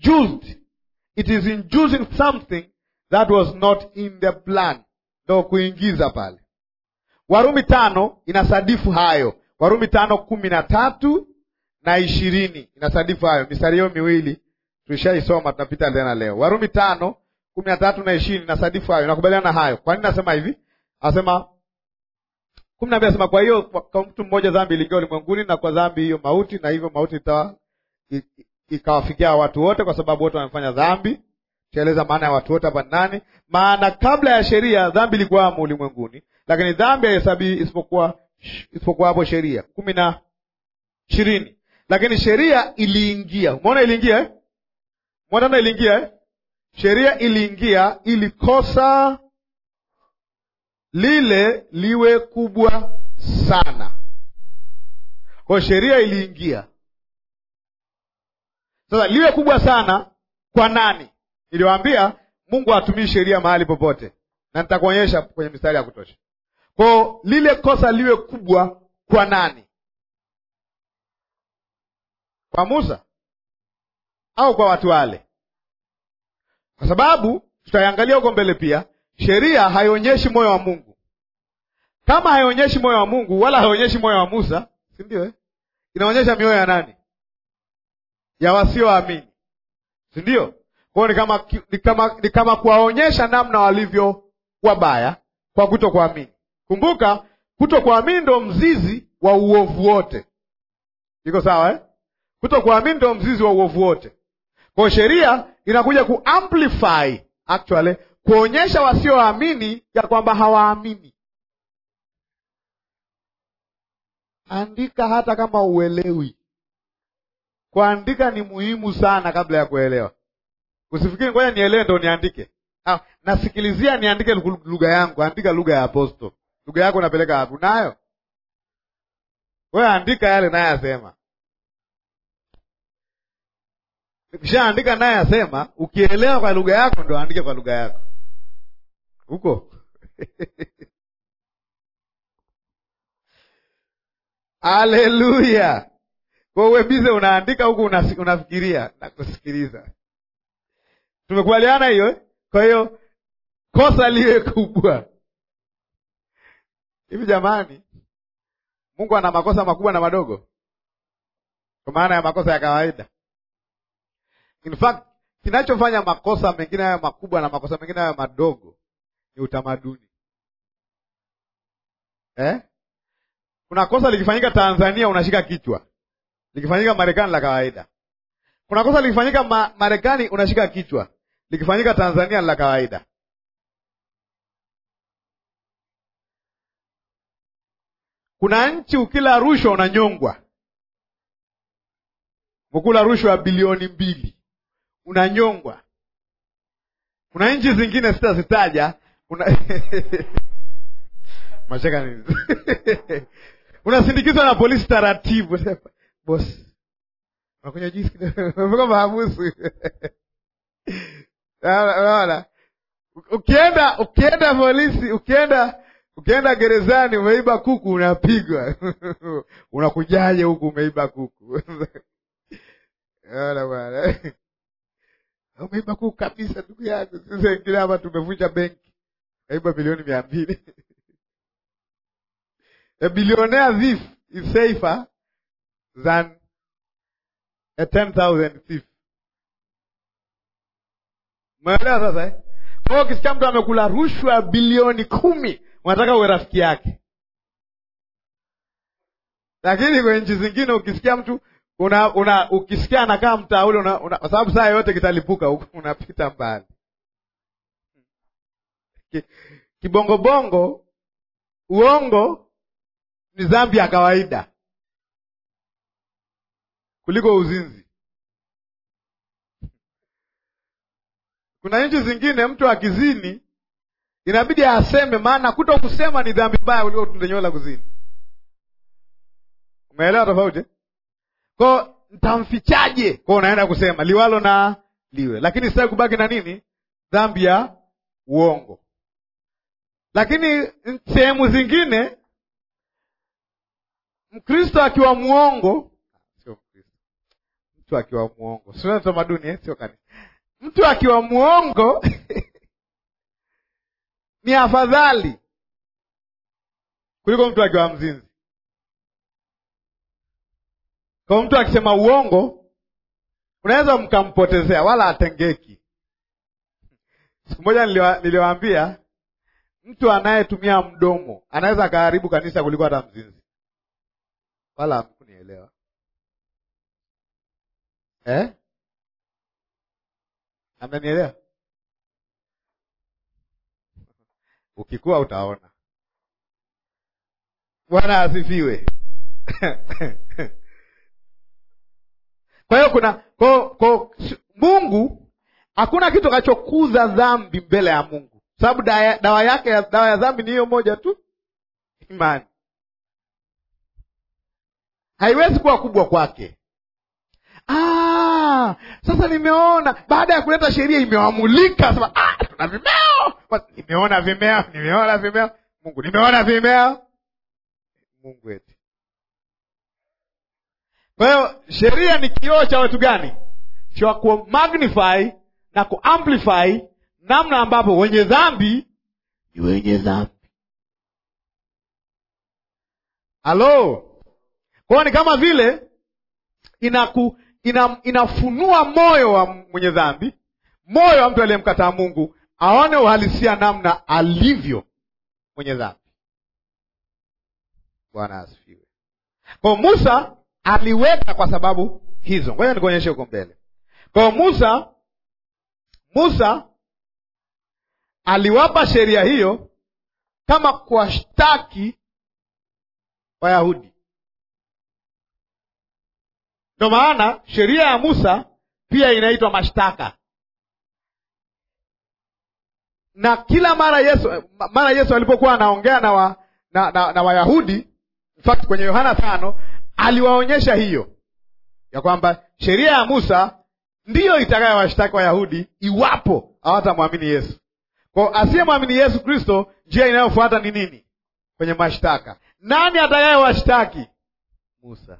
inducing something that was not in the plan. Ndio kuingiza pale. Warumi 5 inasadifu hayo. Warumi 5:13 na 20 inasadifu hayo. Mistari hiyo miwili tulishaisoma, tunapita tena leo. Warumi 5:13 na 20 inasadifu hayo. Nakubaliana na hayo. Kwa nini nasema hivi? Asema 12 asema kwa hiyo kwa mtu mmoja dhambi iliingia ulimwenguni, na kwa dhambi hiyo mauti, na hivyo mauti ikawafikia watu wote kwa sababu wote wamefanya dhambi. Tueleza maana ya watu wote hapa nani? Maana kabla ya sheria dhambi ilikuwa ulimwenguni, lakini dhambi haihesabii isipokuwa hapo sheria 10:20. Lakini sheria iliingia. Umeona iliingia eh? Umeona iliingia eh? Sheria iliingia ili kosa lile liwe kubwa sana. Kwa sheria iliingia. Sasa liwe kubwa sana kwa nani? Niliwaambia Mungu hatumii sheria mahali popote, na nitakuonyesha kwenye mistari ya kutosha. Kwa lile kosa liwe kubwa kwa nani? Kwa Musa au kwa watu wale? Kwa sababu tutaangalia huko mbele pia, sheria haionyeshi moyo wa Mungu. Kama haionyeshi moyo wa Mungu wala haionyeshi moyo wa Musa, si ndio eh? Inaonyesha mioyo ya nani? Ya wasioamini. Si ndio? Kwa hiyo ni kama kuwaonyesha namna walivyo wabaya kwa kutokuamini. Kumbuka kutokuamini ndio mzizi wa uovu wote. Iko sawa eh? Kutokuamini ndio mzizi wa uovu wote. Kwa sheria inakuja kuamplify, actually kuonyesha wasioamini ya kwamba hawaamini. Andika hata kama uelewi. Kuandika ni muhimu sana kabla ya kuelewa. Usifikiri ngoja nielewe ndio niandike. Nasikilizia niandike lugha yangu, andika lugha ya apostol. Lugha yako unapeleka wapi? Nayo. Wewe andika yale naye asema. Ukishaandika naye asema, ukielewa kwa lugha yako ndio andike kwa lugha yako. Huko. Haleluya. Kwa uwe bize unaandika huku unafikiria na kusikiliza. Tumekubaliana hiyo? Kwa hiyo kosa liwe kubwa. Hivi jamani, Mungu ana makosa makubwa na madogo? Kwa maana ya makosa ya kawaida. In fact, kinachofanya makosa mengine haya makubwa na makosa mengine haya madogo ni utamaduni. Kuna kosa likifanyika Tanzania unashika kichwa. Likifanyika Marekani la kawaida. Kuna kosa likifanyika Marekani unashika kichwa. Likifanyika Tanzania la kawaida. Kuna nchi ukila rushwa unanyongwa. Ukula rushwa ya bilioni 2 unanyongwa. Kuna nchi zingine sitazitaja macheka nini? Unasindikizwa na polisi taratibu. Boss. Unakunywa juice kidogo. Umekuwa mahabusu. Unaona? Ukienda polisi, ukienda gerezani umeiba kuku unapigwa. Unakujaje huku umeiba kuku? Unaona bwana. Umeiba kuku kabisa ndugu yangu. Sisi wengine hapa tumevunja benki. Kaiba bilioni 200. A billionaire thief is safer than a 10,000 thief. Umeelewa sasa eh? Kwa hiyo ukisikia mtu amekula rushwa bilioni 10, unataka uwe rafiki yake. Lakini kwa nchi zingine ukisikia mtu ukisikia anakaa mtaa ule kwa sababu saa yote kitalipuka huko unapita mbali. Kibongo uongo ni dhambi ya kawaida kuliko uzinzi. Kuna nchi zingine mtu akizini inabidi aseme, maana kuto kusema ni dhambi mbaya kuliko tundenyola kuzini. Umeelewa tofauti? Kwa nitamfichaje? Kwa unaenda kusema liwalo na liwe. Lakini sitaki kubaki na nini? Dhambi ya uongo. Lakini sehemu zingine Mkristo akiwa muongo, sio Mkristo. Mtu akiwa muongo. Sio tamaduni sio kanisa. Mtu akiwa muongo ni afadhali kuliko mtu akiwa mzinzi. Kwa mtu akisema uongo unaweza mkampotezea wala atengeki. Siku moja niliwaambia mtu anayetumia mdomo anaweza akaharibu kanisa kuliko hata mzinzi. Wala hamkunielewa. Amenielewa? Ukikua utaona. Bwana asifiwe. Kwa hiyo kwa Mungu hakuna kitu kinachokuza dhambi mbele ya Mungu. Sababu dawa ya dhambi ni hiyo moja tu, imani. Haiwezi kuwa kubwa kwake. Sasa nimeona baada ya kuleta sheria imewamulika, sema tuna vimeo. Nimeona vimeo. Mungu, nimeona vimeo. Mungu eti. Kwa hiyo sheria ni kioo cha watu gani? Cha ku magnify na ku amplify namna ambapo wenye dhambi ni wenye dhambi. Halo. Kwa ni kama vile inafunua moyo wa mwenye dhambi, moyo wa mtu aliyemkataa Mungu, aone uhalisia namna alivyo mwenye dhambi. Bwana asifiwe. Kwa Musa aliweka kwa sababu hizo. Ngoja nikuonyeshe huko mbele. Kwa Musa aliwapa sheria hiyo kama kuwashtaki Wayahudi. Ndio maana sheria ya Musa pia inaitwa mashtaka. Na kila mara Yesu alipokuwa anaongea na Wayahudi, in fact kwenye Yohana 5 aliwaonyesha hiyo ya kwamba sheria ya Musa ndiyo itakayowashtaki Wayahudi iwapo hawatamwamini Yesu. Kwa asiyemwamini Yesu Kristo, njia inayofuata ni nini? Kwenye mashtaka. Nani atakayewashtaki? Musa.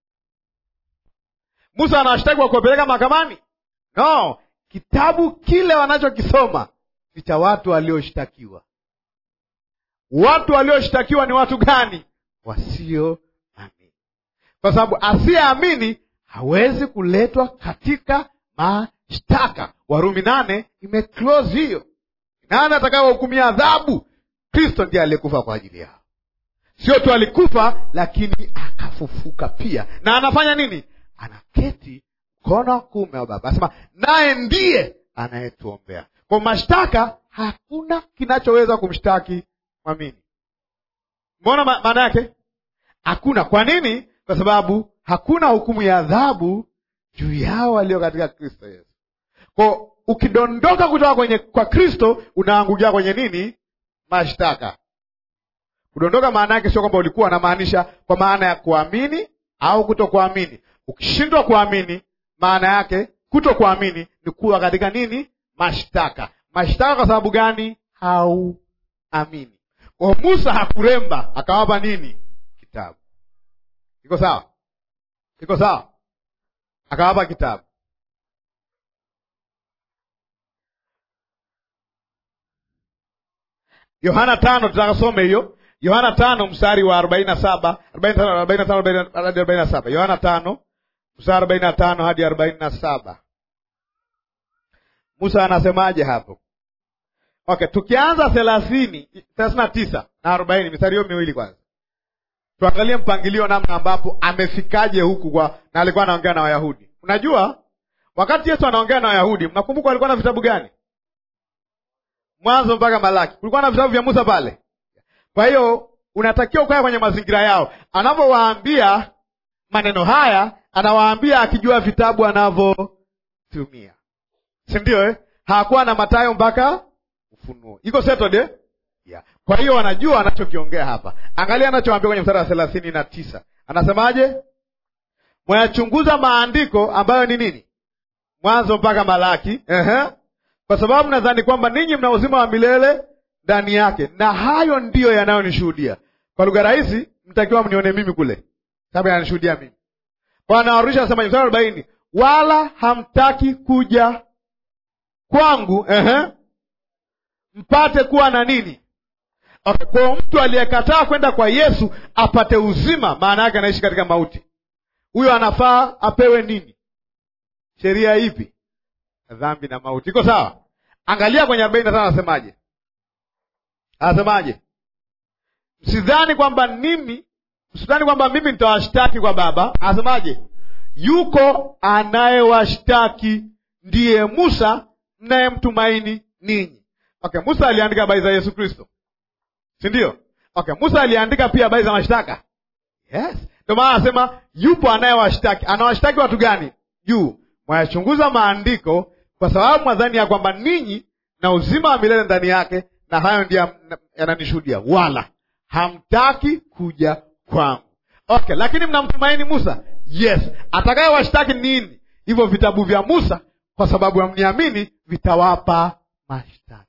Musa anawashtaki kwa kuwapeleka mahakamani? No, kitabu kile wanachokisoma ni cha watu walioshtakiwa. Watu walioshtakiwa ni watu gani? Wasioamini. Kwa sababu asiyeamini hawezi kuletwa katika mashtaka. Warumi 8 imeclose hiyo. Nani atakayehukumia adhabu? Kristo ndiye aliyekufa kwa ajili yao. Sio tu alikufa, lakini akafufuka pia. Na anafanya nini? Anaketi mkono wa kuume wa Baba. Anasema naye ndiye anayetuombea. Kwa mashtaka hakuna kinachoweza kumshtaki mwamini. Mbona maana yake? Hakuna. Kwa nini? Kwa sababu hakuna hukumu ya adhabu juu yao walio katika Kristo Yesu. Kwa ukidondoka kutoka kwa Kristo unaangukia kwenye nini? Mashtaka. Kudondoka maana yake sio kwamba ulikuwa unamaanisha kwa maana ya kuamini au kutokuamini. Ukishindwa kuamini, maana yake kutokuamini ni kuwa katika nini? Mashtaka. Mashtaka kwa sababu gani? Hauamini. Kwa Musa hakuremba, akawapa nini? Kitabu. Iko sawa? Iko sawa? Akawapa kitabu. Yohana 5 tutakasome hiyo. Yohana 5 mstari wa 47, 45 hadi 47. Yohana 5 mstari 45 hadi 47. Musa anasemaje hapo? Okay, tukianza 39 na 40, mstari hiyo miwili kwanza. Tuangalie mpangilio namna ambapo amefikaje huku na alikuwa anaongea na Wayahudi. Unajua, wakati Yesu anaongea na Wayahudi, mnakumbuka walikuwa na vitabu gani? Mwanzo mpaka Malaki. Kulikuwa na vitabu vya Musa pale. Kwa hiyo unatakiwa kukaa kwenye mazingira yao. Anapowaambia maneno haya, anawaambia akijua vitabu anavyotumia. Si ndio Hakuwa na Mathayo mpaka Ufunuo. Iko settled Yeah. Kwa hiyo wanajua anachokiongea hapa. Angalia anachoambia kwenye mstari wa 39. Anasemaje? Mwayachunguza maandiko ambayo ni nini? Mwanzo mpaka Malaki. Kwa sababu nadhani kwamba ninyi mna uzima wa milele ndani yake, na hayo ndiyo yanayonishuhudia. Kwa lugha rahisi, mtakiwa mnione mimi kule, sababu yananishuhudia mimi. Kwa anawarudisha anasema mstari 40, wala hamtaki kuja kwangu mpate kuwa na nini? Okay, kwa mtu aliyekataa kwenda kwa Yesu apate uzima, maana yake anaishi katika mauti. Huyo anafaa apewe nini? Sheria ipi? Dhambi na mauti. Iko sawa? Angalia kwenye 45 anasemaje? Anasemaje? Msidhani kwamba mimi nitawashtaki kwa Baba. Anasemaje? Yuko anayewashtaki, ndiye Musa mnayemtumaini ninyi. Okay, Musa aliandika habari za Yesu Kristo, si ndio? Okay, Musa aliandika pia habari za mashtaka. Yes. Ndio maana anasema yupo anayewashtaki. Anawashtaki watu gani? Juu mwayachunguza maandiko kwa sababu mwadhani ya kwamba ninyi na uzima wa milele ndani yake, na hayo ndiyo yananishuhudia, wala hamtaki kuja kwangu. Okay, lakini mnamtumaini Musa. Yes. Atakayewashtaki nini? Hivyo vitabu vya Musa, kwa sababu hamniamini, vitawapa mashtaka.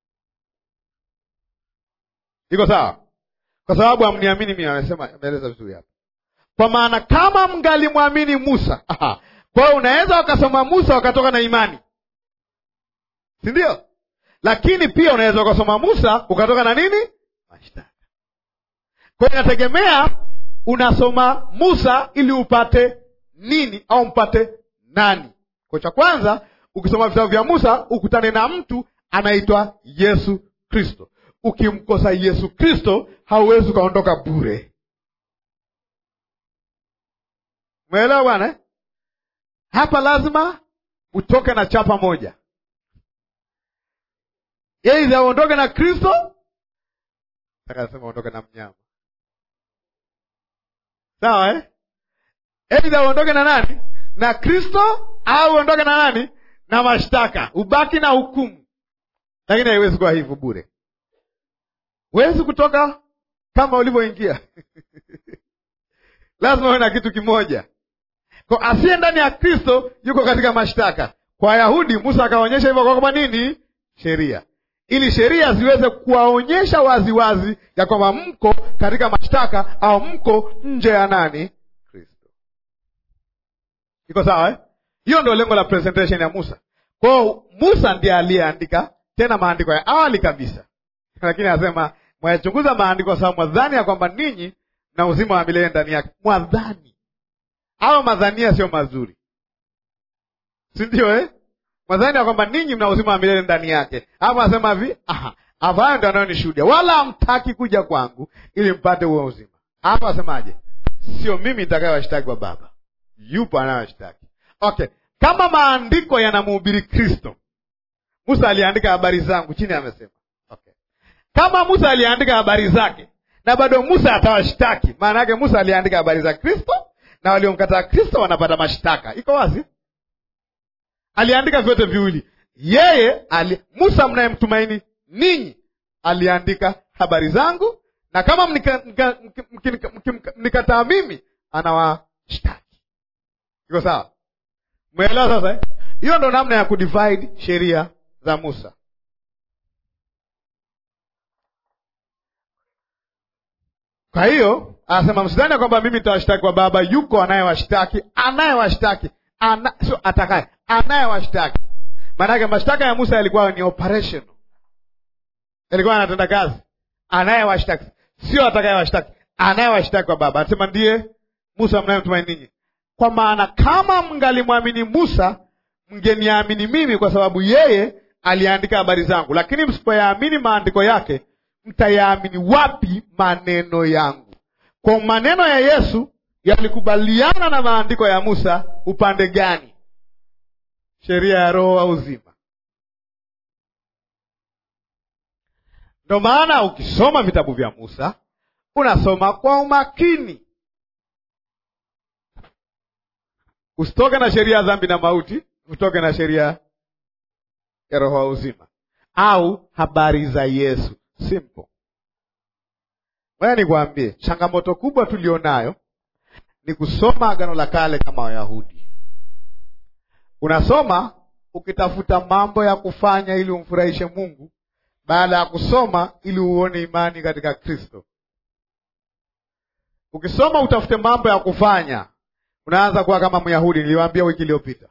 Iko sawa? Kwa sababu hamniamini mimi, ameeleza vizuri hapa. Kwa maana kama mngalimwamini Musa, kwa hiyo unaweza ukasoma Musa ukatoka na imani, si ndio? Lakini pia unaweza ukasoma Musa ukatoka na nini? Mashtaka. Kwa hiyo inategemea unasoma Musa ili upate nini au mpate nani. Kwa cha kwanza, ukisoma vitabu vya Musa ukutane na mtu anaitwa Yesu Kristo. Ukimkosa Yesu Kristo hauwezi ukaondoka bure. Umeelewa bwana? Hapa lazima utoke na chapa moja. Yeye aondoke na Kristo, akasema aondoke na mnyama. Sawa Aidha aondoke na nani? Na Kristo, au aondoke na nani? Na mashtaka. Ubaki na hukumu. Lakini haiwezi kuwa hivyo bure. Huwezi kutoka kama ulivyoingia. Lazima uwe na kitu kimoja. Kwa asiye ndani ya Kristo yuko katika mashtaka. Kwa Wayahudi Musa akaonyesha hivyo kwa kwamba nini? Sheria. Ili sheria ziweze kuwaonyesha waziwazi ya kwamba mko katika mashtaka au mko nje ya nani? Kristo. Iko sawa Hiyo ndio lengo la presentation ya Musa. Kwa Musa ndiye aliyeandika tena maandiko ya awali kabisa. Lakini anasema mwayachunguza maandiko sababu mwadhani ya kwamba ninyi na uzima wa milele ndani yake. Mwadhani. Hao madhania sio mazuri. Si ndio Mwadhani ya kwamba ninyi mna uzima wa milele ndani yake. Hapo anasema hivi, hayo ndio anayonishuhudia. Wala hamtaki kuja kwangu ili mpate huo uzima. Hapo asemaje? Sio mimi nitakayewashtaki kwa Baba. Yupo anayewashtaki. Okay. Kama maandiko yanamhubiri Kristo, Musa aliandika habari zangu chini amesema. Okay. Kama Musa aliandika habari zake na bado Musa atawashtaki, maana yake Musa aliandika habari za Kristo na waliomkataa Kristo wanapata mashtaka. Iko wazi? Aliandika vyote viwili. Musa mnayemtumaini ninyi aliandika habari zangu, na kama mnikataa mimi anawashtaki. Iko sawa? Mwelewa sasa Hiyo ndo namna ya kudivide sheria za Musa. Kwa hiyo anasema msidhani kwamba mimi nitawashtaki kwa Baba. Yuko anayewashtaki, sio atakaye, anayewashtaki. Maana yake mashtaka ya Musa yalikuwa ni operation, yalikuwa yanatenda kazi. Anayewashtaki, sio atakayewashtaki, anayewashtaki kwa Baba. Anasema ndiye Musa mnayemtumaini ninyi. Kwa maana kama mngalimwamini Musa, mngeniamini mimi, kwa sababu yeye aliandika habari zangu. Lakini msipoyaamini maandiko yake, mtayaamini wapi maneno yangu? Kwa maneno ya Yesu yalikubaliana na maandiko ya Musa upande gani? Sheria ya roho au uzima? Ndio maana ukisoma vitabu vya Musa unasoma kwa umakini. Usitoke na sheria ya dhambi na mauti, utoke na sheria ya roho au uzima au habari za Yesu. Simple. Wewe nikwambie, changamoto kubwa tulionayo ni kusoma Agano la Kale kama Wayahudi. Unasoma ukitafuta mambo ya kufanya ili umfurahishe Mungu, baada ya kusoma ili uone imani katika Kristo. Ukisoma utafute mambo ya kufanya, unaanza kuwa kama Myahudi. Niliwaambia wiki iliyopita.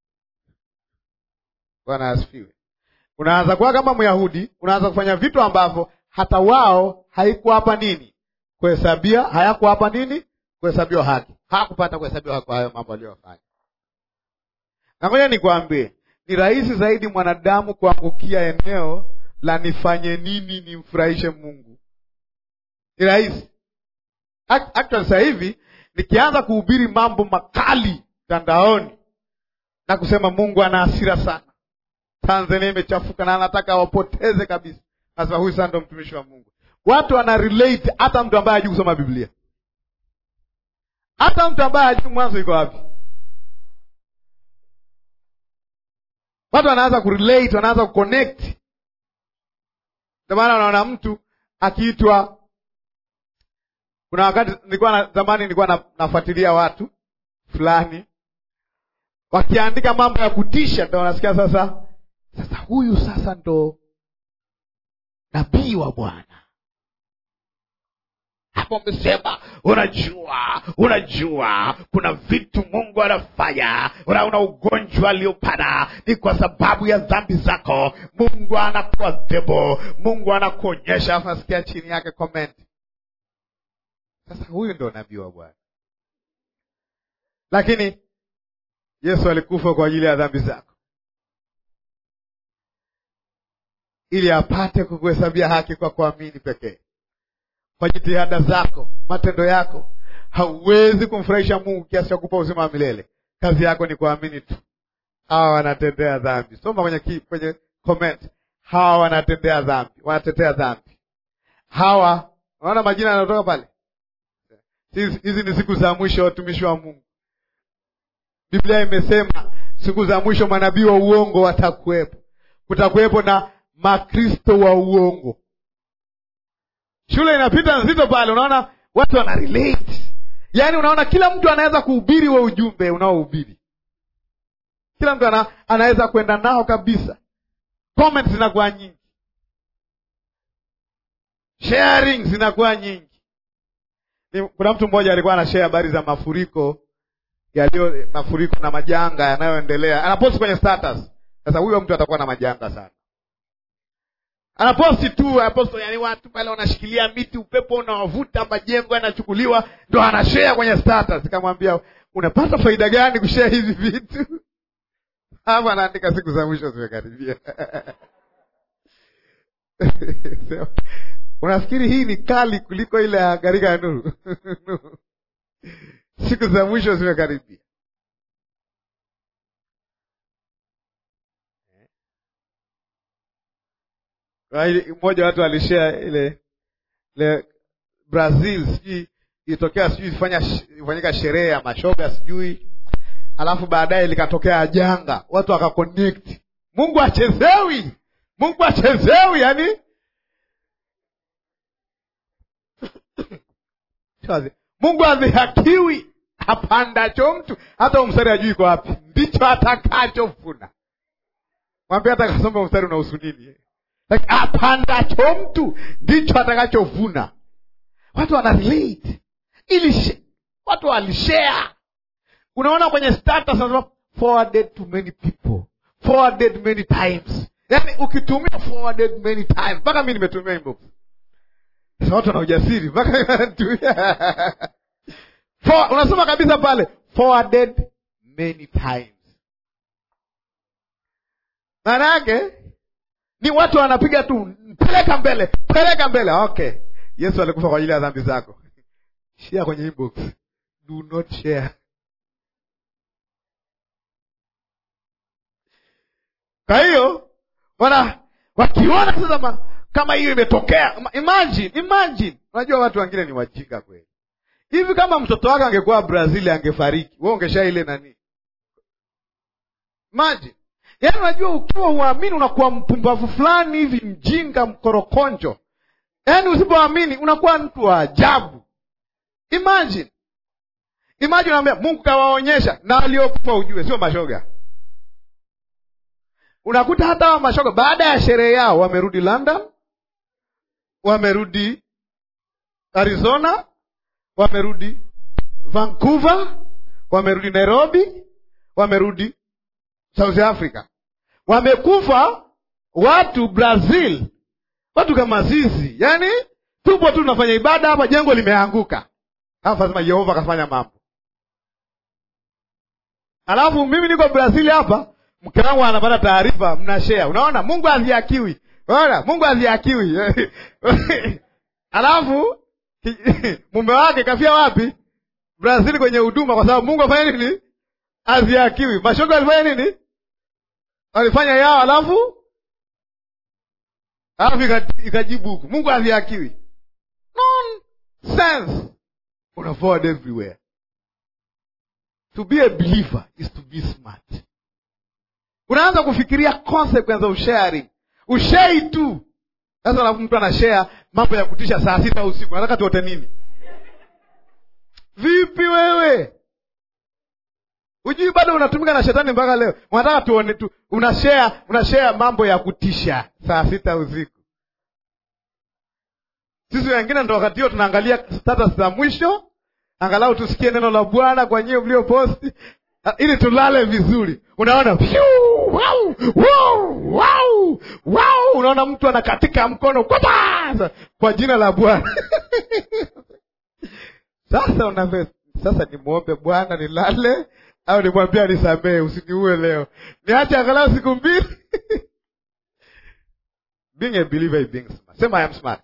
Bwana asifiwe. Unaanza kuwa kama Myahudi, unaanza kufanya vitu ambavyo hata wao haikuwapa nini? Kuhesabia, hayakuwapa nini? Kuhesabiwa haki. Hakupata kuhesabiwa haki kwa hayo mambo aliyofanya. Na ngoja nikwambie, ni rahisi zaidi mwanadamu kuangukia eneo la nifanye nini nimfurahishe Mungu. Ni rahisi. Actually sasa hivi nikianza kuhubiri mambo makali mtandaoni na kusema Mungu ana hasira sana, Tanzania imechafuka na anataka wapoteze kabisa, sasa huyu sasa ndo mtumishi wa Mungu, watu wana relate. Hata mtu ambaye hajui kusoma Biblia, hata mtu ambaye hajui mwanzo iko wapi, watu wanaanza kurelate, wanaanza kuconnect. Ndio maana unaona mtu akiitwa, kuna wakati zamani nilikuwa nafuatilia watu fulani wakiandika mambo ya kutisha, ndio unasikia sasa huyu sasa ndo nabii wa Bwana. Hapo umesema unajua kuna vitu Mungu anafanya, una ugonjwa aliopata ni kwa sababu ya dhambi zako. Mungu anakuadhibu, Mungu anakuonyesha. Afa sikia chini yake comment, sasa huyu ndo nabii wa Bwana. Lakini Yesu alikufa kwa ajili ya dhambi zako ili apate kukuhesabia haki kwa kuamini pekee. Kwa jitihada zako, matendo yako, hauwezi kumfurahisha Mungu kiasi cha kukupa uzima wa milele. Kazi yako ni kuamini tu. Hawa wanatendea dhambi. Soma kwenye comment. Hawa wanatendea dhambi, wanatetea dhambi. Hawa, unaona majina yanatoka pale. Hizi ni siku za mwisho watumishi wa Mungu. Biblia imesema siku za mwisho manabii wa uongo watakuwepo. Kutakuwepo na makristo wa uongo. Shule inapita nzito pale, unaona watu wana relate. Yaani unaona kila mtu anaweza kuhubiri wa ujumbe unaohubiri. Kila mtu anaweza kwenda nao kabisa. Comments zinakuwa nyingi, sharing zinakuwa nyingi. Kuna mtu mmoja alikuwa anashare habari za mafuriko na majanga yanayoendelea. Anaposti kwenye status. Sasa huyo mtu atakuwa na majanga sana. Anaposti yani watu pale wanashikilia miti, upepo unawavuta, majengo yanachukuliwa, ndio anashare kwenye status. Nikamwambia, unapata faida gani kushare hivi vitu? Hapa anaandika siku za mwisho zimekaribia. Unafikiri hii ni kali kuliko ile ya gharika ya Nuhu? Siku za mwisho zimekaribia. Mmoja watu alishare ile Brazil, sijui ilitokea, sijui ifanyika sherehe ya mashoga sijui, alafu baadaye likatokea janga, watu wakaconnect. Mungu achezewi yani. Mungu adhihakiwi, apandacho mtu, hata mstari ajui kwa wapi, ndicho atakachovuna. Mwambie hata kasoma mstari unahusu nini. Like, apandacho mtu ndicho atakachovuna. Watu wana relate. Watu walishare. Unaona kwenye status anasema forwarded to many people, forwarded many times. Yaani ukitumia forwarded many times, mpaka mimi nimetumia inbox. Sasa watu wana ujasiri mpaka nitumia. Unasoma kabisa pale forwarded many times. Maana yake ni watu wanapiga tu peleka mbele. Okay, Yesu alikufa kwa ajili ya dhambi zako. Share kwenye inbox. Do not share. Kwa hiyo wakiona sasa kama hiyo imetokea, imagine. Unajua watu wengine ni wajinga kweli. Hivi kama mtoto wako angekuwa Brazil angefariki, wewe ungesha ile nani? Imagine. Yaani unajua ukiwa uamini unakuwa mpumbavu fulani hivi, mjinga, mkorokonjo. Yaani usipoamini unakuwa mtu wa ajabu. Imagine unaambia Mungu kawaonyesha na waliokufa ujue sio mashoga. Unakuta hata wa mashoga baada ya sherehe yao wamerudi London, wamerudi Arizona, wamerudi Vancouver, wamerudi Nairobi, wamerudi South Africa. Wamekufa watu Brazil, watu kama sisi. Yaani tupo tu tunafanya ibada hapa, jengo limeanguka. Halafu sema Yehova kafanya mambo. Alafu mimi niko Brazil hapa, mke wangu anapata taarifa, mnashare. Unaona Mungu haziakiwi. Bora Mungu haziakiwi. Alafu mume wake kafia wapi? Brazil kwenye huduma, kwa sababu Mungu afanya nini? Haziakiwi. Mashoga alifanya nini? Alifanya yao, alafu ikajibu huku. Mungu haziakiwi. Nonsense. Una forward everywhere. To be a believer is to be smart. Unaanza kufikiria consequence of sharing. Ushare tu. Sasa alafu mtu anashare mambo ya kutisha saa 6 usiku. Nataka tuote nini? Vipi wewe? Ujui bado unatumika na shetani mpaka leo. Unataka tuone tu unashare mambo ya kutisha saa 6 usiku. Sisi wengine ndio wakati huo tunaangalia status za mwisho, angalau tusikie neno la Bwana kwa nyinyi mlio posti ili tulale vizuri. Unaona wow, wow, wow, wow. Unaona mtu anakatika mkono kwa jina la Bwana. Sasa nimuombe Bwana nilale au nimwambie nisamee usiniue leo? Niache angalau siku 2. Being a believer is being smart. Sema I am smart.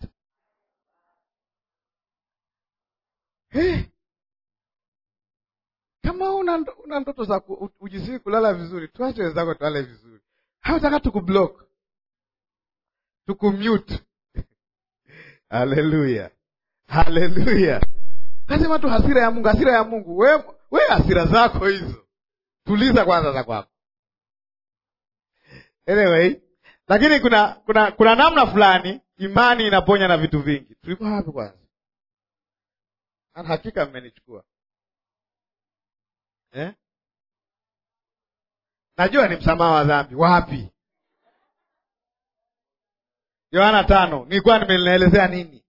Kama una ndoto za ujisii kulala vizuri, tuache wenzako tulale vizuri. Hawataka tukublock, tukumute. Haleluya, haleluya. Kasema tu hasira ya Mungu, hasira ya Mungu. We hasira zako hizo tuliza kwanza za kwako. Anyway, lakini kuna namna fulani imani inaponya na vitu vingi. Tulikuwa wapi kwanza? Ana hakika mmenichukua. Najua ni msamaha wa dhambi. Wapi? Yohana 5. Nilikuwa nimeelezea nini?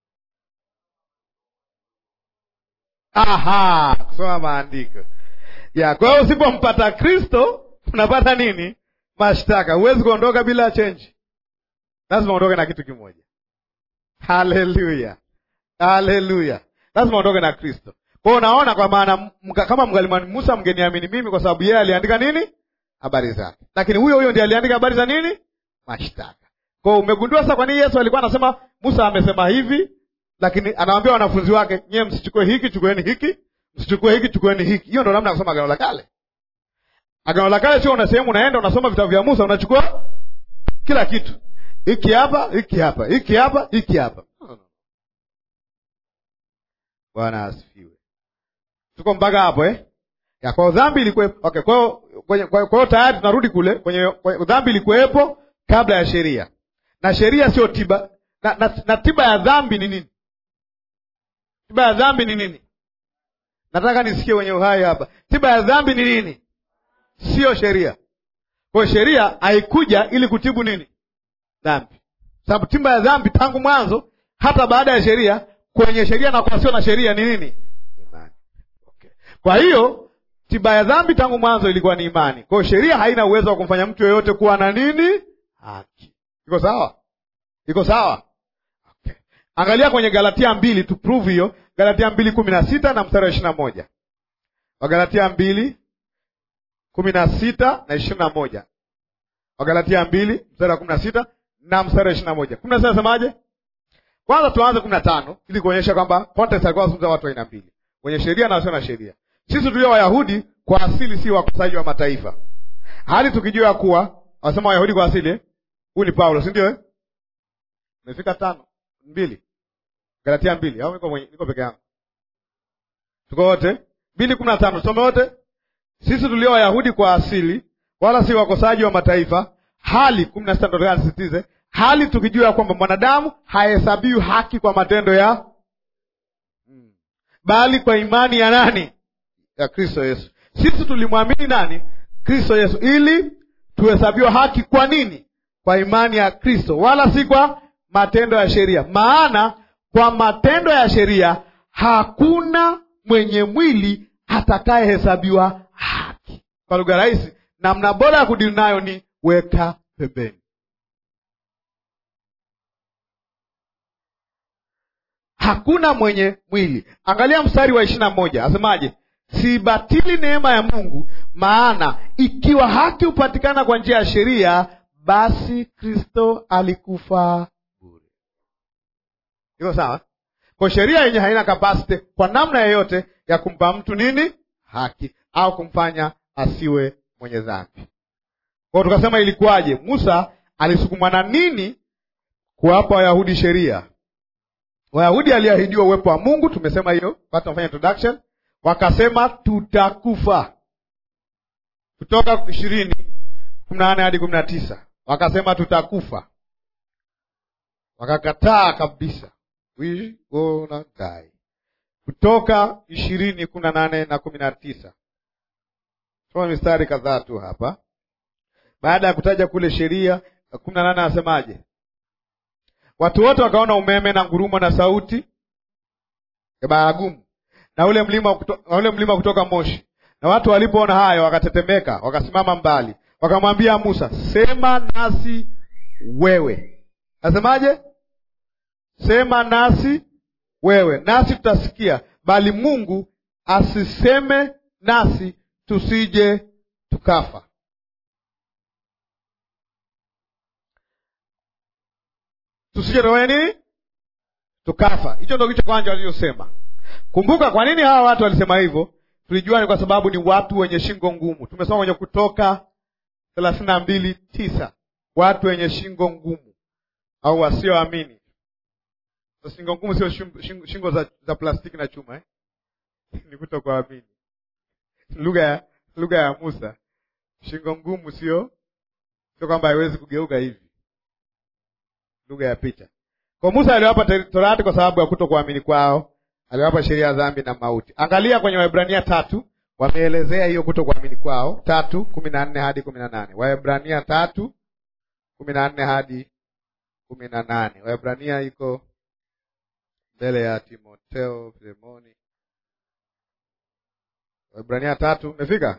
Kusoma maandiko. Kwa hiyo usipompata Kristo unapata nini? Mashtaka. Huwezi kuondoka bila change. Lazima uondoke na kitu kimoja. Haleluya. Haleluya. Lazima uondoke na Kristo. Kwa hiyo unaona, kwa maana kama mngalimani Musa mngeniamini mimi kwa sababu yeye aliandika nini? Habari zake. Lakini huyo ndiye aliandika habari za nini? Mashtaka. Kwa hiyo umegundua sasa kwa nini Yesu alikuwa anasema Musa amesema hivi, lakini anawaambia wanafunzi wake, nyewe msichukue hiki, chukueni hiki, msichukue hiki, chukueni hiki. Hiyo ndio namna ya kusoma Agano la Kale. Agano la Kale sio una sehemu unaenda unasoma vitabu vya Musa unachukua kila kitu. Hiki hapa, hiki hapa, hiki hapa, hiki hapa. Bwana asifiwe. Tuko mpaka hapo kwa dhambi ilikuwa okay. Kwa hiyo tayari tunarudi kule kwenye dhambi ilikuwepo kabla ya sheria. Na sheria sio tiba. Na tiba ya dhambi ni nini? Tiba ya dhambi ni nini? Nataka nisikie wenye uhai hapa. Tiba ya dhambi ni nini? Sio sheria. Kwa hiyo sheria haikuja ili kutibu nini? Dhambi. Sababu tiba ya dhambi tangu mwanzo hata baada ya sheria, kwenye sheria na kwa sio na sheria ni nini? Imani. Okay. Kwa hiyo tiba ya dhambi tangu mwanzo ilikuwa ni imani. Kwa hiyo sheria haina uwezo wa kumfanya mtu yeyote kuwa na nini? Haki. Iko sawa? Iko sawa? Okay. Angalia kwenye Galatia 2 to prove hiyo. Galatia 2:16 na mstari wa 21. Galatia 2:16 na 21. Galatia 2 mstari wa 16 na mstari wa 21. 16 nasemaje? Kwanza tuanze 15 ili kuonyesha kwamba context alikuwa anazungumza watu aina mbili, wenye sheria na wasio na sheria. Sisi tulio Wayahudi kwa asili si wakosaji wa mataifa. Hali tukijua kuwa wasema Wayahudi kwa asili, huyu ni Paulo, si ndio? Umefika 5:2. Galatia 2 au niko peke yangu? Tuko wote? 2:15 tusome wote. Sisi tulio Wayahudi kwa asili wala si wakosaji wa mataifa. Hali 16 ndio anasisitiza, hali tukijua kwamba mwanadamu hahesabiwi haki kwa matendo ya bali kwa imani ya nani? Ya Kristo Yesu. Sisi tulimwamini nani? Kristo Yesu, ili tuhesabiwe haki. Kwa nini? Kwa imani ya Kristo, wala si kwa matendo ya sheria. Maana kwa matendo ya sheria hakuna mwenye mwili atakayehesabiwa haki. Kwa lugha rahisi, namna bora ya kudili nayo ni weka pembeni. Hakuna mwenye mwili. Angalia mstari wa 21. Asemaje? Si batili neema ya Mungu, maana ikiwa haki hupatikana kwa njia ya sheria, basi Kristo alikufa bure. Iko sawa? Kwa sheria yenye haina capacity kwa namna yoyote ya kumpa mtu nini? Haki, au kumfanya asiwe mwenye dhambi. Kwa tukasema ilikuwaje? Musa alisukumwa na nini kuwapa Wayahudi sheria? Wayahudi aliahidiwa uwepo wa Mungu, tumesema hiyo, pata mfanya introduction. Wakasema tutakufa. Kutoka 20:18 hadi 19. Wakasema tutakufa. Wakakataa kabisa. We gonna die. Kutoka 20:18 na 19. Soma mistari kadhaa tu hapa. Baada ya kutaja kule sheria 18 anasemaje? Watu wote wakaona umeme na ngurumo na sauti ya baragumu na ule mlima kutoka moshi. Na watu walipoona hayo wakatetemeka, wakasimama mbali. Wakamwambia Musa, sema nasi wewe. Nasemaje? Sema nasi wewe, nasi tutasikia, bali Mungu asiseme nasi tusije tukafa. Tusije nini? Tukafa. Hicho ndio kicho kwanza waliosema. Kumbuka kwa nini hawa watu walisema hivyo? Tulijua ni kwa sababu ni watu wenye shingo ngumu. Tumesoma kwenye Kutoka 32:9. Watu wenye shingo ngumu au wasioamini. Shingo ngumu sio shingo za plastiki na chuma ni kutokuamini. Lugha ya Musa. Shingo ngumu sio kwamba haiwezi kugeuka hivi. Lugha ya picha. Kwa Musa aliwapa Torati kwa sababu ya kutokuamini kwao. Aliwapa sheria ya dhambi na mauti. Angalia kwenye Waebrania 3, wameelezea hiyo kutokuamini kwao. 3:14 hadi 18. Waebrania 3:14 hadi 18. Waebrania iko mbele ya Timotheo, Filemoni. Waebrania 3, umefika?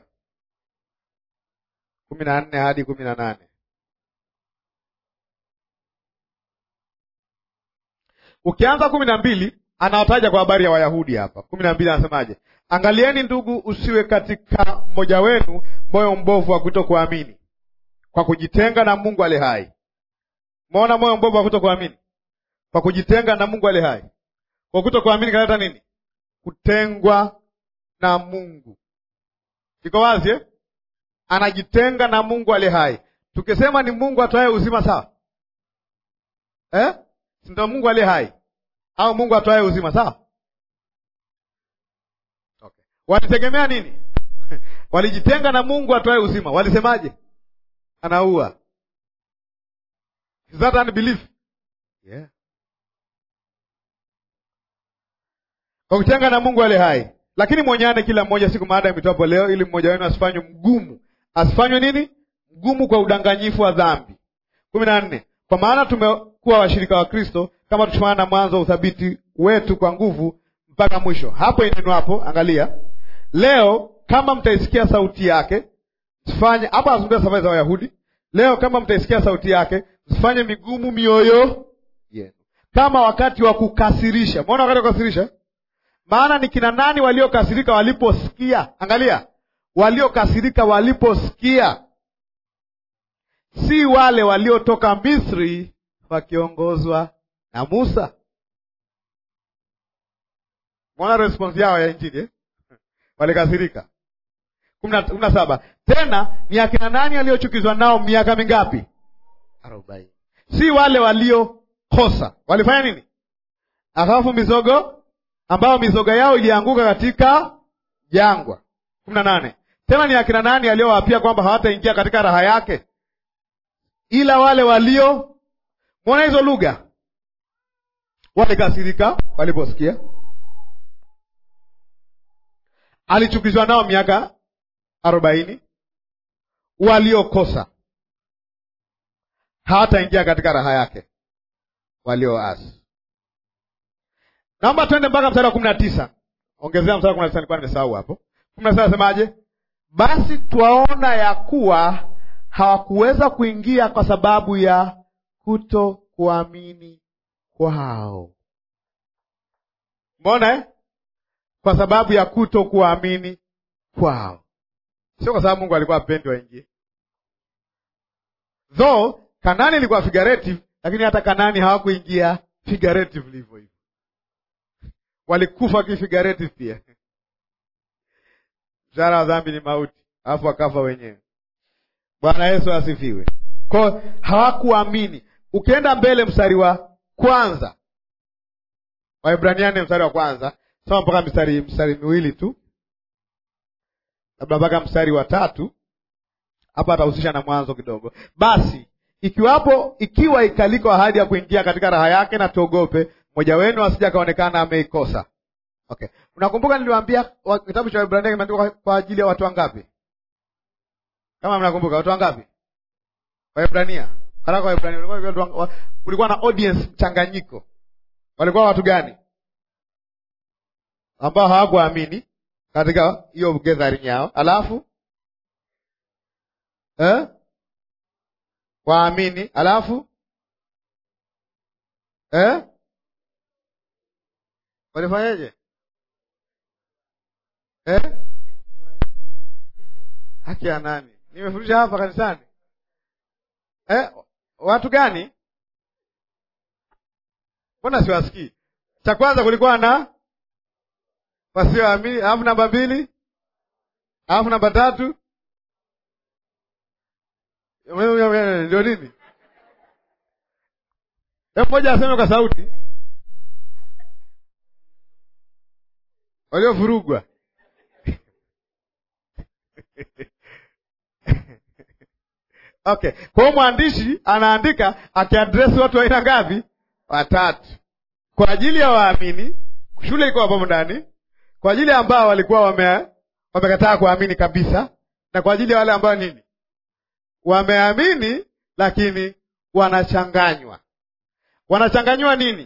14 hadi 18. Ukianza 12 anawataja kwa habari ya Wayahudi hapa. 12 anasemaje? Angalieni ndugu, usiwe katika mmoja wenu moyo mbovu wa kutokuamini, kwa kujitenga na Mungu aliye hai. Umeona moyo mbovu wa kutokuamini? Kwa kujitenga na Mungu aliye hai. Kwa kutokuamini kaleta nini? Kutengwa na Mungu. Iko wazi Anajitenga na Mungu aliye hai. Tukisema ni Mungu atoaye uzima sawa? Si ndio Mungu aliye hai? Au Mungu atoaye uzima sawa? Okay. Walitegemea nini? Walijitenga na Mungu atoaye uzima. Walisemaje? Anaua. Is that unbelief? Yeah. Kwa kutenga na Mungu aliye hai. Lakini mwonyane kila mmoja siku baada ya mitwapo leo, ili mmoja wenu asifanywe mgumu. Asifanywe nini? Mgumu kwa udanganyifu wa dhambi. 14. Kwa maana tumekuwa washirika wa Kristo kama tushimana na mwanzo uthabiti wetu kwa nguvu mpaka mwisho. Hapo ineno hapo, angalia. Leo kama mtaisikia sauti yake, msifanye, hapa azungumza safari za Wayahudi. Leo kama mtaisikia sauti yake, msifanye migumu mioyo yenu. Kama wakati wa kukasirisha. Mbona wakati wa kukasirisha? Maana ni kina nani waliokasirika waliposikia? Angalia. Waliokasirika waliposikia. Si wale waliotoka Misri wakiongozwa na Musa. Mbona response yao ya injili walikasirika. 17. Tena ni akina nani waliochukizwa nao miaka mingapi? 40. Si wale waliokosa. Walifanya nini? Akafu mizogo ambao mizoga yao ilianguka katika jangwa. 18. Tena ni akina nani aliowapia kwamba hawataingia katika raha yake? Ila wale walio, mbona hizo lugha? Walikasirika waliposikia. Alichukizwa nao miaka 40. Waliokosa hawataingia katika raha yake. Walioasi. Naomba twende mpaka mstari wa 19. Ongezea mstari wa 19, nilikuwa nimesahau hapo. 19 nasemaje? Basi twaona ya kuwa hawakuweza kuingia kwa sababu ya kuto kuamini kwao. Mbona Kwa sababu ya kuto kuamini kwao. Sio kwa sababu Mungu alikuwa hapendi waingie. Though Kanani ilikuwa figurative, lakini hata Kanani hawakuingia figuratively hivyo hivyo. Walikufa kifigurative pia. Mshahara wa dhambi ni mauti, alafu wakafa wenyewe. Bwana Yesu asifiwe. Kwa hawakuamini. Ukienda mbele mstari wa kwanza, Waebrania 4 mstari wa kwanza, soma mpaka mstari miwili tu, labda mpaka mstari wa 3. Hapa atahusisha na mwanzo kidogo. Basi ikiwa ikaliko ahadi ya kuingia katika raha yake, na tuogope mmoja wenu asije akaonekana ameikosa. Okay, unakumbuka niliwaambia kitabu cha Waebrania kimeandikwa kwa ajili ya watu wangapi? Kama mnakumbuka, watu wangapi? Waebrania. Haraka Waebrania kulikuwa na audience mchanganyiko. Walikuwa watu gani? Ambao hawakuamini katika hiyo gathering yao. Alafu waamini, alafu walifanyaje? Haki ya nani? Nimefundisha hapa kanisani. Watu gani? Mbona siwasikii? Cha kwanza kulikuwa na wasioamini, alafu namba 2, alafu namba 3. Ndio nini? Mmoja aseme kwa sauti. Waliovurugwa. Okay, kwa mwandishi anaandika akiaddress watu wa aina ngapi? 3. Kwa ajili ya waamini, shule iko hapo ndani. Kwa ajili ya ambao walikuwa wamekataa kuamini kabisa, na kwa ajili ya wale ambao nini? Wameamini lakini wanachanganywa. Wanachanganywa nini?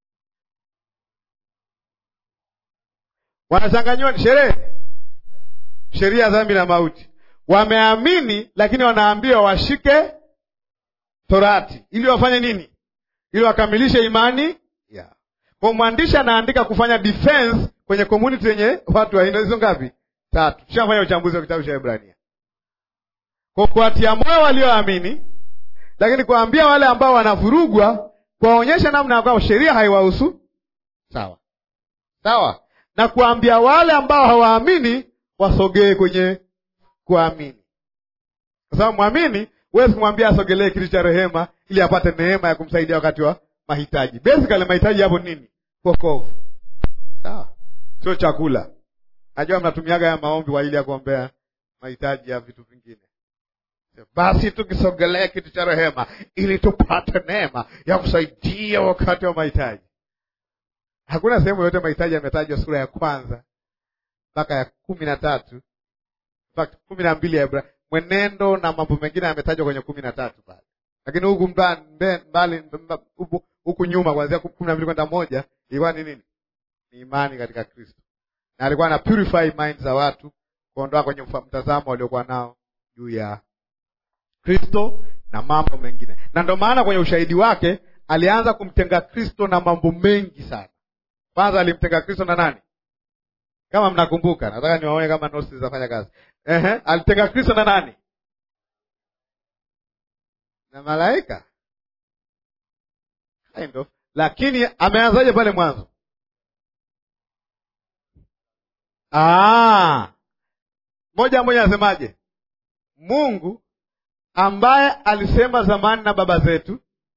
Wanachanganywa sheria, dhambi na mauti. Wameamini lakini wanaambiwa washike Torati ili wafanye nini? Ili wakamilishe imani. Kwa mwandishi anaandika kufanya defense kwenye community yenye watu wa hizo ngapi? 3. Tushafanya uchambuzi wa kitabu cha Waebrania. Kwa kuatia moyo walioamini, lakini kuambia wale ambao wanavurugwa, kuwaonyesha namna ambao sheria haiwahusu. Sawa. Na kuambia wale ambao hawaamini wasogee kwenye kuamini. Kwa sababu muamini huwezi kumwambia asogelee kiti cha rehema ili apate neema ya kumsaidia wakati wa mahitaji. Basically mahitaji hapo nini? Wokovu. Sawa. Sio chakula. Najua mnatumiaga ya maombi kwa ajili ya kuombea mahitaji ya vitu vingine. Basi tukisogelea kiti cha rehema ili tupate neema ya kusaidia wakati wa mahitaji. Hakuna sehemu yote mahitaji yametajwa sura ya 1 mpaka ya 13. In fact 12 ya Ibrania. Mwenendo na mambo mengine yametajwa kwenye 13 pale. Lakini huku mbali huku nyuma kuanzia 12 kwenda 1 ilikuwa ni nini? Ni imani katika Kristo. Na alikuwa ana purify minds za watu, kuondoa kwenye mtazamo waliokuwa nao juu ya Kristo na mambo mengine. Na ndio maana kwenye ushahidi wake alianza kumtenga Kristo na mambo mengi sana. Kwanza alimtenga Kristo na nani? Kama mnakumbuka, nataka niwaone kama notes zinafanya kazi. Alitenga Kristo na nani? Na malaika. Kind of. Lakini ameanzaje pale mwanzo? Moja anasemaje? Mungu ambaye alisema zamani na baba zetu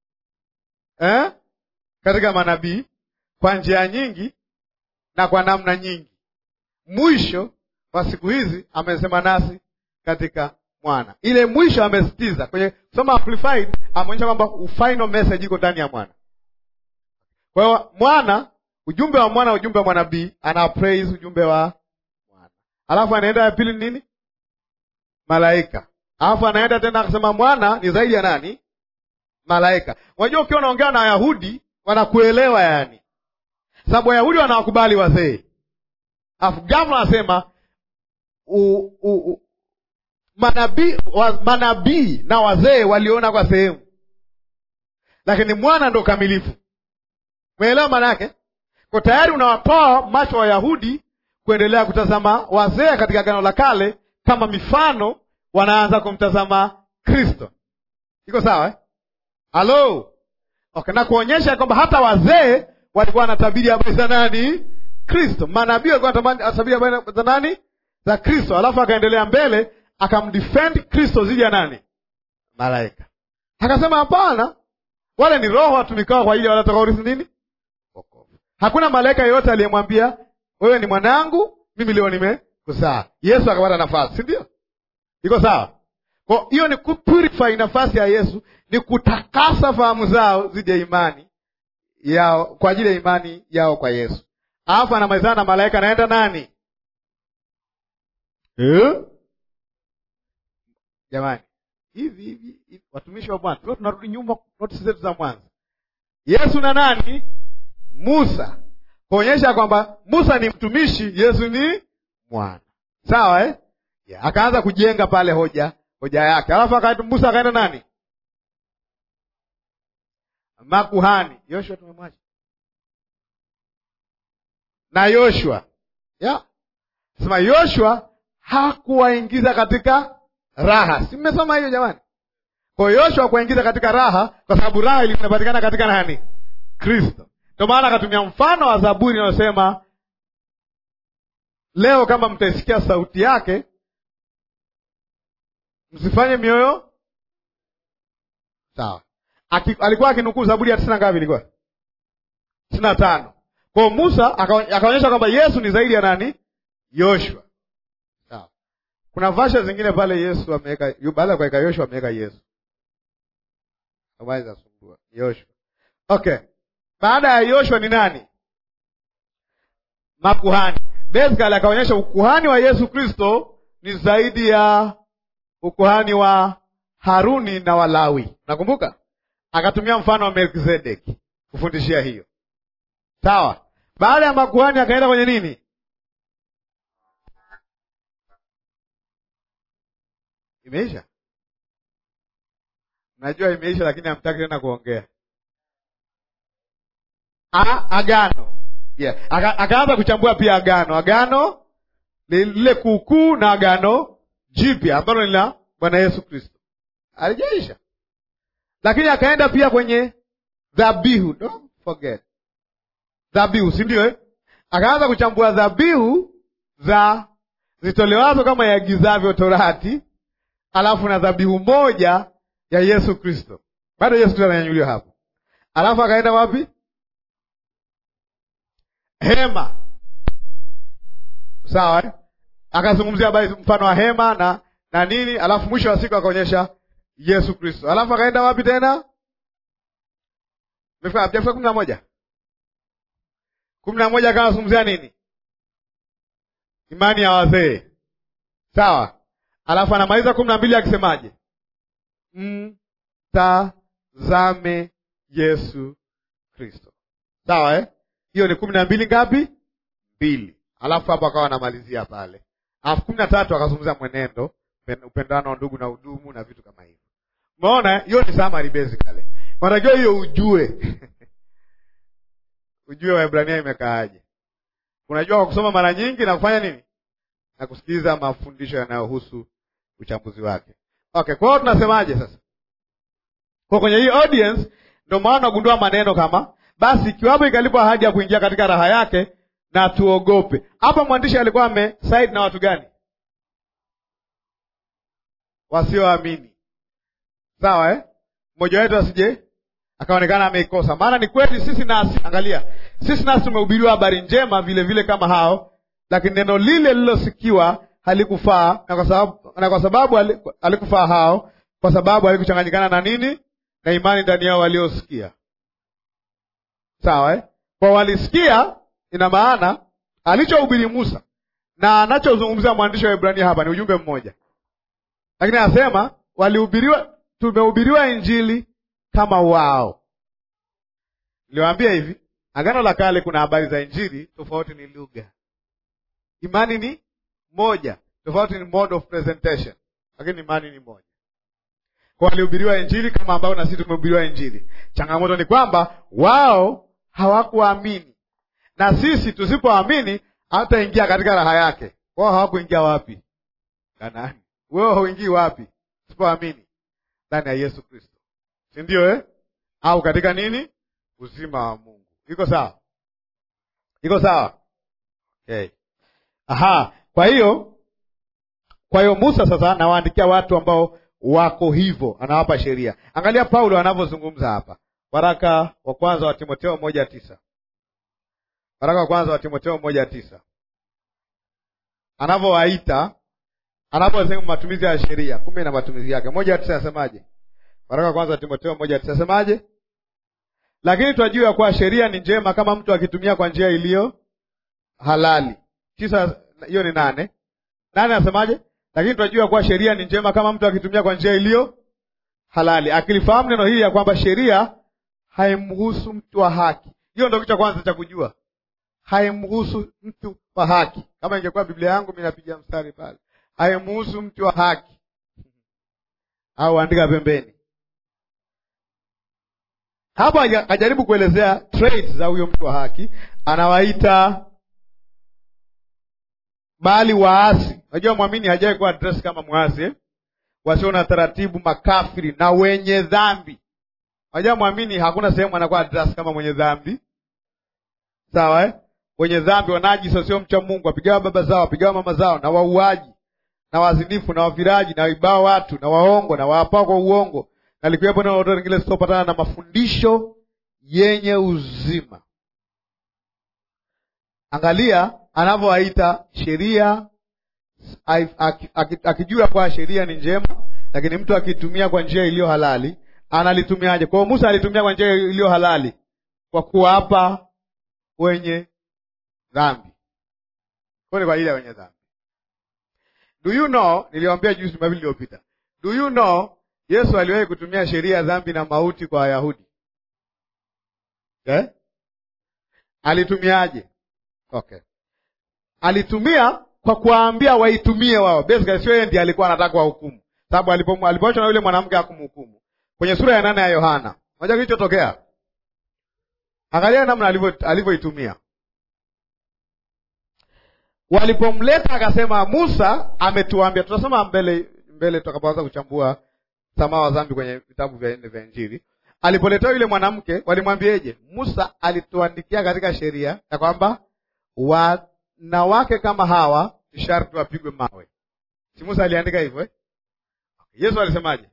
katika manabii kwa njia nyingi na kwa namna nyingi, mwisho wa siku hizi amesema nasi katika mwana. Ile mwisho amesitiza kwenye soma amplified, ameonyesha kwamba final message iko ndani ya mwana. Kwa hiyo mwana, ujumbe wa mwana, ujumbe wa mwanabii, ana praise ujumbe wa mwana. Alafu anaenda ya pili nini? Malaika. Alafu anaenda tena akasema mwana ni zaidi ya nani? Malaika. Unajua ukiwa unaongea na Wayahudi wanakuelewa yani. Sababu Wayahudi wanawakubali wazee. Alafu ghafla anasema manabii na wazee waliona kwa sehemu. Lakini mwana ndo kamilifu. Umeelewa maana yake? Kwa tayari unawatoa macho wa Wayahudi kuendelea kutazama wazee katika Agano la Kale kama mifano, wanaanza kumtazama Kristo. Iko sawa eh? Halo. Okay, na kuonyesha kwamba hata wazee walikuwa wanatabiri habari za nani? Kristo. Manabii walikuwa wanatabiri habari za nani? Za Kristo. Alafu akaendelea mbele akamdefend Kristo dhidi ya nani? Malaika. Akasema hapana, wale ni roho watumikao kwa ajili ya wale watakaorithi nini? Wokovu. Hakuna malaika yeyote aliyemwambia wewe ni mwanangu, mimi leo nimekuzaa. Yesu akapata nafasi, si ndio? Iko sawa? Kwa hiyo ni kupurify nafasi ya Yesu, ni kutakasa fahamu zao dhidi ya imani yao, kwa ajili ya imani yao kwa Yesu. Alafu anamalizana na malaika, anaenda nani? Jamani, hivi watumishi wa Bwana, tunarudi nyuma notisi zetu za mwanzo. Yesu na nani? Musa. Kuonyesha kwamba Musa ni mtumishi, Yesu ni mwana. Sawa eh? Yeah. Akaanza kujenga pale hoja yake. Alafu Musa akaenda nani? Makuhani. Yoshua tumemwacha. Na Yoshua. Yeah. Sema Yoshua hakuwaingiza katika raha. Si mmesoma hiyo jamani? Kwa Yoshua kuingiza katika raha kwa sababu raha inapatikana katika nani? Kristo. Ndio maana akatumia mfano wa Zaburi inayosema leo kama mtaisikia sauti yake msifanye mioyo. Sawa. Alikuwa akinukuu Zaburi ya 90 ngapi ilikuwa? 95. Kwa Musa akaonyesha kwamba Yesu ni zaidi ya nani? Yoshua. Sawa. Kuna vasha zingine pale Yesu ameweka, baada ya kuweka Yoshua ameweka Yesu. Hawezi kusumbua. Yoshua. Okay. Baada ya Yoshua ni nani? Makuhani. Basically akaonyesha ukuhani wa Yesu Kristo ni zaidi ya ukuhani wa Haruni na Walawi. Nakumbuka? Akatumia mfano wa Melkizedeki kufundishia hiyo. Sawa. Baada ya makuhani akaenda kwenye nini? Imeisha? Najua imeisha lakini hamtaki tena kuongea. Agano. Yeah. Akaanza kuchambua pia agano lile kuukuu na agano jipya ambalo ni la Bwana Yesu Kristo. Alijaisha. Lakini akaenda pia kwenye dhabihu. Don't forget. Dhabihu, si ndio eh? Akaanza kuchambua dhabihu za zitolewazo kama yaagizavyo Torati, alafu na dhabihu moja ya Yesu Kristo. Bado Yesu Kristo ananyanyuliwa hapo. Alafu akaenda wapi? Hema. Sawa eh? Akazungumzia habari mfano wa hema na nini, alafu mwisho wa siku akaonyesha Yesu Kristo. Alafu akaenda wapi tena? Mefika 11. 11 akazungumzia nini? Imani ya wazee. Sawa? Alafu anamaliza 12 akisemaje? Mtazame Yesu Kristo. Sawa eh? Hiyo ni 12 ngapi? 2. Alafu hapo akawa anamalizia pale. Alafu 13 akazungumzia mwenendo, upendano wa ndugu na udumu na vitu kama hivyo. Umeona? Hiyo ni summary basically. Unajua hiyo ujue. Ujue Waebrania imekaaje. Unajua kwa kusoma mara nyingi na kufanya nini? Na kusikiliza mafundisho yanayohusu uchambuzi wake. Okay, kwa hiyo tunasemaje sasa? Kwa kwenye hii audience ndio maana unagundua maneno kama basi ikiwapo ikalipo ahadi ya kuingia katika raha yake na tuogope. Hapa mwandishi alikuwa ameside na watu gani? Wasioamini. Sawa eh? Mmoja wetu asije akaonekana ameikosa. Maana ni kweli sisi nasi, angalia, sisi nasi tumehubiriwa habari njema vile vile kama hao, lakini neno lile lilosikiwa halikufaa, na kwa sababu halikufaa hao, kwa sababu halikuchanganyikana na nini? Na imani ndani yao waliosikia. Sawa eh? Kwa walisikia, ina maana alichohubiri Musa na anachozungumzia mwandishi wa Ibrania hapa ni ujumbe mmoja. Lakini anasema tumehubiriwa injili kama wao. Niliwaambia hivi, Agano la Kale kuna habari za injili, tofauti ni lugha. Imani ni moja, tofauti ni mode of presentation. Lakini imani ni moja. Kwa walihubiriwa injili kama ambao na sisi tumehubiriwa injili. Changamoto ni kwamba wao hawakuamini. Na sisi tusipoamini hataingia katika raha yake. Wao hawakuingia wapi? Kanaani. Wewe huingii wapi? Usipoamini ndani ya Yesu Kristo. si ndio au katika nini? Uzima wa Mungu. Iko sawa? Iko sawa? Okay. Kwa hiyo Musa sasa anawaandikia watu ambao wako hivyo, anawapa sheria. Angalia Paulo anavyozungumza hapa. Waraka wa kwanza wa Timotheo 1:9. Waraka wa kwanza wa Timotheo 1:9. Anavyowaita, anaposema matumizi ya sheria, kumbe na matumizi yake. 1:9 anasemaje? Waraka wa kwanza wa Timotheo 1:9 anasemaje? Lakini twajua kwa sheria ni njema kama mtu akitumia kwa njia iliyo halali. 9 hiyo ni 8. 8 anasemaje? Lakini tunajua kuwa sheria ni njema kama mtu akitumia kwa njia iliyo halali, akilifahamu neno hili ya kwamba sheria haimhusu mtu wa haki. Hiyo ndio kitu cha kwanza cha kujua. Haimhusu mtu wa haki. Kama ingekuwa Biblia yangu mimi napiga mstari pale. Haimhusu mtu wa haki. Au andika pembeni. Hapa ajaribu kuelezea traits za huyo mtu wa haki, anawaita bali waasi. Unajua muamini hajawahi kuwa address kama muasi, wasio na taratibu, makafiri na wenye dhambi. Unajua muamini hakuna sehemu anakuwa address kama mwenye dhambi. Sawa Wenye dhambi, wanajisi, sio mcha Mungu, wapigawa baba zao, wapigawa mama zao, na wauaji, na wazinifu, na waviraji, na waibao watu, na waongo, na waapao kwa uongo. Na likuwepo na watu wengine sitopatana na mafundisho yenye uzima. Angalia anavyowaita sheria, akijua kwa sheria ni njema, lakini mtu akitumia kwa njia iliyo halali, analitumiaje? Kwa Musa alitumia kwa njia iliyo halali kwa kuwapa wenye dhambi. Kwa ajili ya wenye dhambi. Do you know, niliwaambia juzi Jumapili iliyopita. Do you know Yesu aliwahi kutumia sheria ya dhambi na mauti kwa Wayahudi? Alitumiaje? Okay. Alitumia kwa kuwaambia waitumie wao. Basically sio yeye ndiye alikuwa anataka wahukumu. Sababu alipoachwa na yule mwanamke akumhukumu. Kwenye sura ya 8 ya Yohana. Unajua kilichotokea? Angalia namna alivyoitumia. Walipomleta akasema Musa ametuambia, tutasoma mbele tutakapoanza kuchambua msamaha wa dhambi kwenye vitabu vya Injili. Alipoletea yule mwanamke, walimwambieje? Musa alituandikia katika sheria ya kwamba wanawake kama hawa sharti wapigwe mawe. Si Musa aliandika hivyo Yesu alisemaje?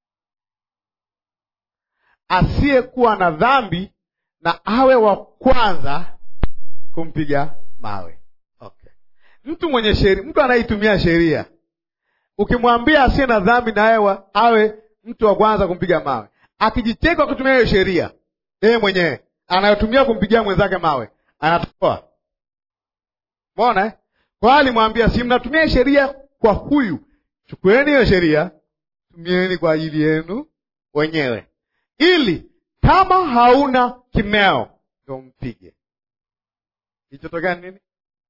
Asiyekuwa na dhambi na awe wa kwanza kumpiga mawe. Okay. Mtu mwenye sheria, mtu anaitumia sheria, ukimwambia asiye na dhambi na awe mtu wa kwanza kumpiga mawe, akijicheka kutumia hiyo sheria, yeye mwenyewe anayotumia kumpigia mwenzake mawe, anatoa. Mbona Kwa alimwambia, si mnatumia sheria kwa huyu, chukueni hiyo sheria, tumieni kwa ajili yenu wenyewe, ili kama hauna kimeo ndio mpige. Kilichotokea nini?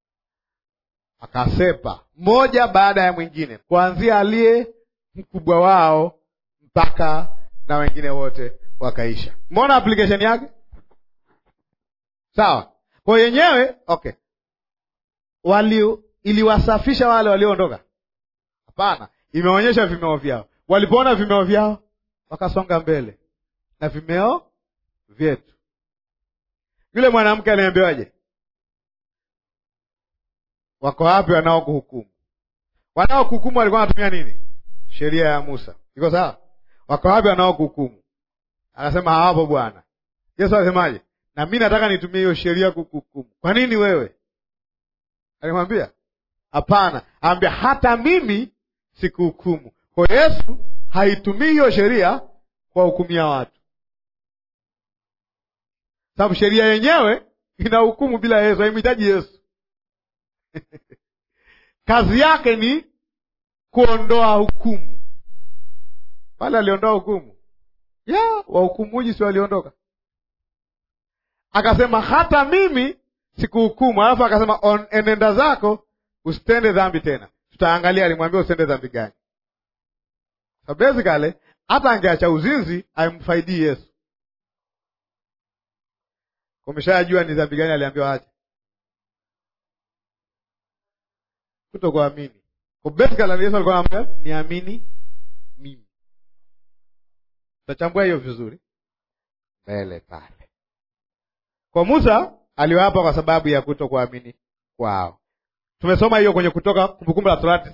Akasepa moja baada ya mwingine, kuanzia aliye mkubwa wao mpaka na wengine wote wakaisha. Umeona application yake? Sawa. Kwa yenyewe okay, iliwasafisha wale walioondoka? Hapana, imeonyesha vimeo vyao. Walipoona vimeo vyao wakasonga mbele na vimeo vyetu. Yule mwanamke aliambiwaje? Wako wapi wanaokuhukumu? Wanaokuhukumu walikuwa wanatumia nini? Sheria ya Musa. Iko sawa? Wako wapi wanaokuhukumu? Anasema hawapo Bwana. Yesu alisemaje? Na mimi nataka nitumie hiyo sheria kukuhukumu. Kwa nini wewe? Alimwambia hapana. Anambia hata mimi sikuhukumu. Kwa Yesu haitumii hiyo sheria kwa hukumia watu, sababu sheria yenyewe inahukumu bila Yesu, haimhitaji Yesu. Kazi yake ni kuondoa hukumu. Wale aliondoa hukumu wahukumuji si waliondoka. Akasema hata mimi sikuhukumu, alafu akasema enenda zako usitende dhambi tena. Tutaangalia alimwambia usitende dhambi gani. So basically hata angeacha uzinzi haimfaidii Yesu. Kumeshajua ni dhambi gani aliambiwa ache? Kutokuamini. Kwa basically Yesu alikuwa anamwambia niamini mimi. Tutachambua hiyo vizuri mbele pale. Kwa Musa aliwapa kwa sababu ya kutokuamini kwao. Tumesoma hiyo kwenye Kutoka, Kumbukumbu la Torati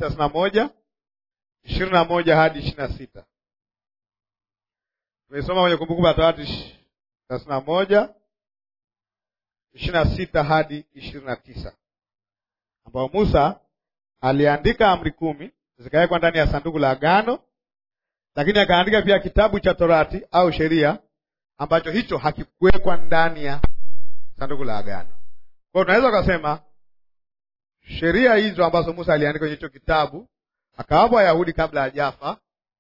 31:21 hadi 26. Tumesoma kwenye Kumbukumbu la Torati 31:26 hadi 29, ambao Musa aliandika amri 10 zikawekwa ndani ya sanduku la agano, lakini akaandika pia kitabu cha Torati au sheria ambacho hicho hakikuwekwa ndani ya sanduku la agano. Kwa hiyo tunaweza kusema sheria hizo ambazo Musa aliandika kwenye hicho kitabu akawapa Wayahudi kabla hajafa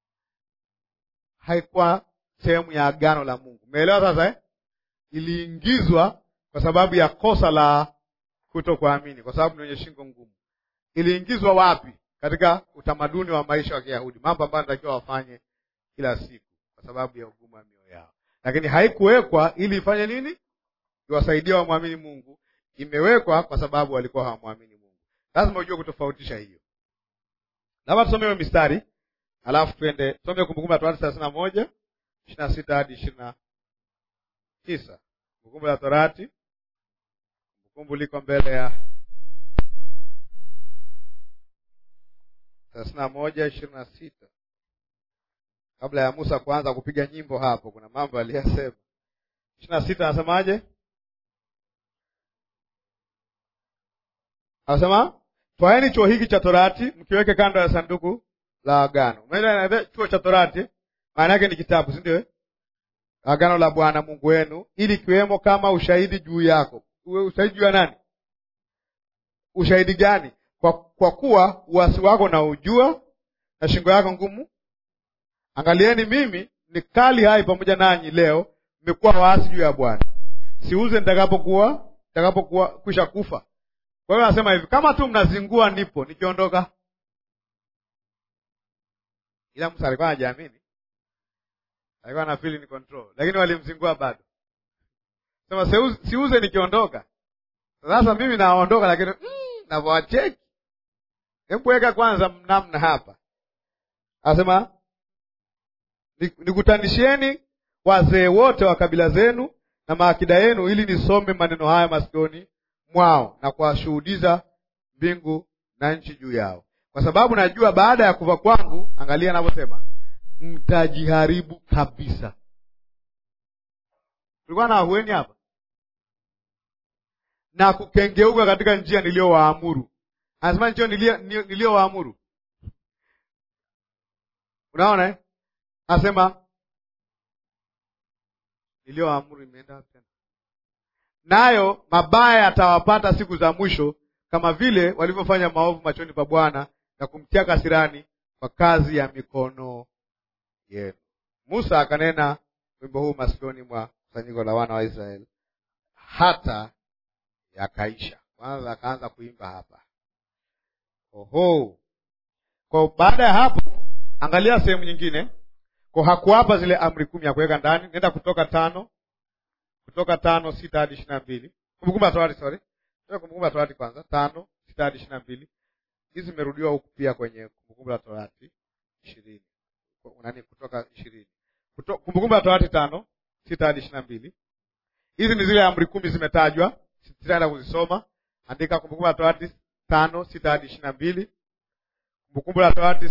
haikuwa sehemu ya agano la Mungu. Umeelewa sasa Iliingizwa kwa sababu ya kosa la kutokuamini, kwa sababu ni wenye shingo ngumu. Iliingizwa wapi? Katika utamaduni wa maisha wa Kiyahudi, mambo ambayo anatakiwa wafanye kila siku kwa sababu ya ugumu wa mioyo yao. Lakini haikuwekwa ili ifanye nini? Iwasaidie wamwamini Mungu. Imewekwa kwa sababu walikuwa hawamwamini Mungu. Lazima ujue kutofautisha hiyo. Labda tusome hiyo mistari, alafu twende tusome Kumbukumbu la Torati 31:26 hadi 29. Kumbukumbu la Torati, kumbukumbu liko mbele ya 31:26. Kabla ya Musa kuanza kupiga nyimbo hapo, kuna mambo aliyasema. 26 anasemaje? Anasema, twaeni chuo hiki cha Torati mkiweke kando ya sanduku la agano. Umeelewa? Chuo cha Torati maana yake ni kitabu, si ndio? Agano la Bwana Mungu wenu, ili kiwemo kama ushahidi juu yako. Ushahidi juu ya nani? Ushahidi gani? Kwa kuwa uasi wako na ujua na shingo yako ngumu. Angalieni, mimi ni kali hai pamoja nanyi leo, mmekuwa waasi juu ya Bwana. Siuze nitakapokuwa kwisha kufa. Kwa hiyo anasema hivi, kama tu mnazingua nipo nikiondoka. Ila Musa alikuwa hajaamini. Alikuwa na feel in control, lakini walimzingua bado. Sema siuze nikiondoka. Sasa mimi naondoka, lakini navowacheki. Hebu weka kwanza namna hapa. Anasema, nikutanishieni wazee wote wa kabila zenu na maakida yenu, ili nisome maneno haya masikioni mwao na kuwashuhudiza mbingu na nchi juu yao. Kwa sababu najua baada ya kufa kwangu, angalia anavyosema, mtajiharibu kabisa. Tulikuwa na ahueni hapa. Na kukengeuka katika njia niliyowaamuru. Anasema njia niliyowaamuru. Unaona Anasema niliyowaamuru imeenda tena. Nayo mabaya yatawapata siku za mwisho, kama vile walivyofanya maovu machoni pa Bwana na kumtia kasirani kwa kazi ya mikono yenu. Musa akanena wimbo huu masikioni mwa kusanyiko la wana wa Israeli hata yakaisha. Kwanza akaanza kuimba hapa. Oho. Kwa baada ya hapo, angalia sehemu nyingine. Kwa hakuwapa zile amri 10 ya kuweka ndani. Nenda Kutoka 5:6 hadi 22. Kumbukumbu la Torati, Kumbukumbu la Torati kwanza 5:6 hadi 22. Hizi zimerudiwa huku pia kwenye Kumbukumbu la Torati 20. Kutoka 20. Kumbukumbu la Torati 5:6 hadi 22. Hizi ni zile amri 10 zimetajwa. Sitaenda kuzisoma. Andika Kumbukumbu la Torati 5:6 hadi 22. Kumbukumbu la Torati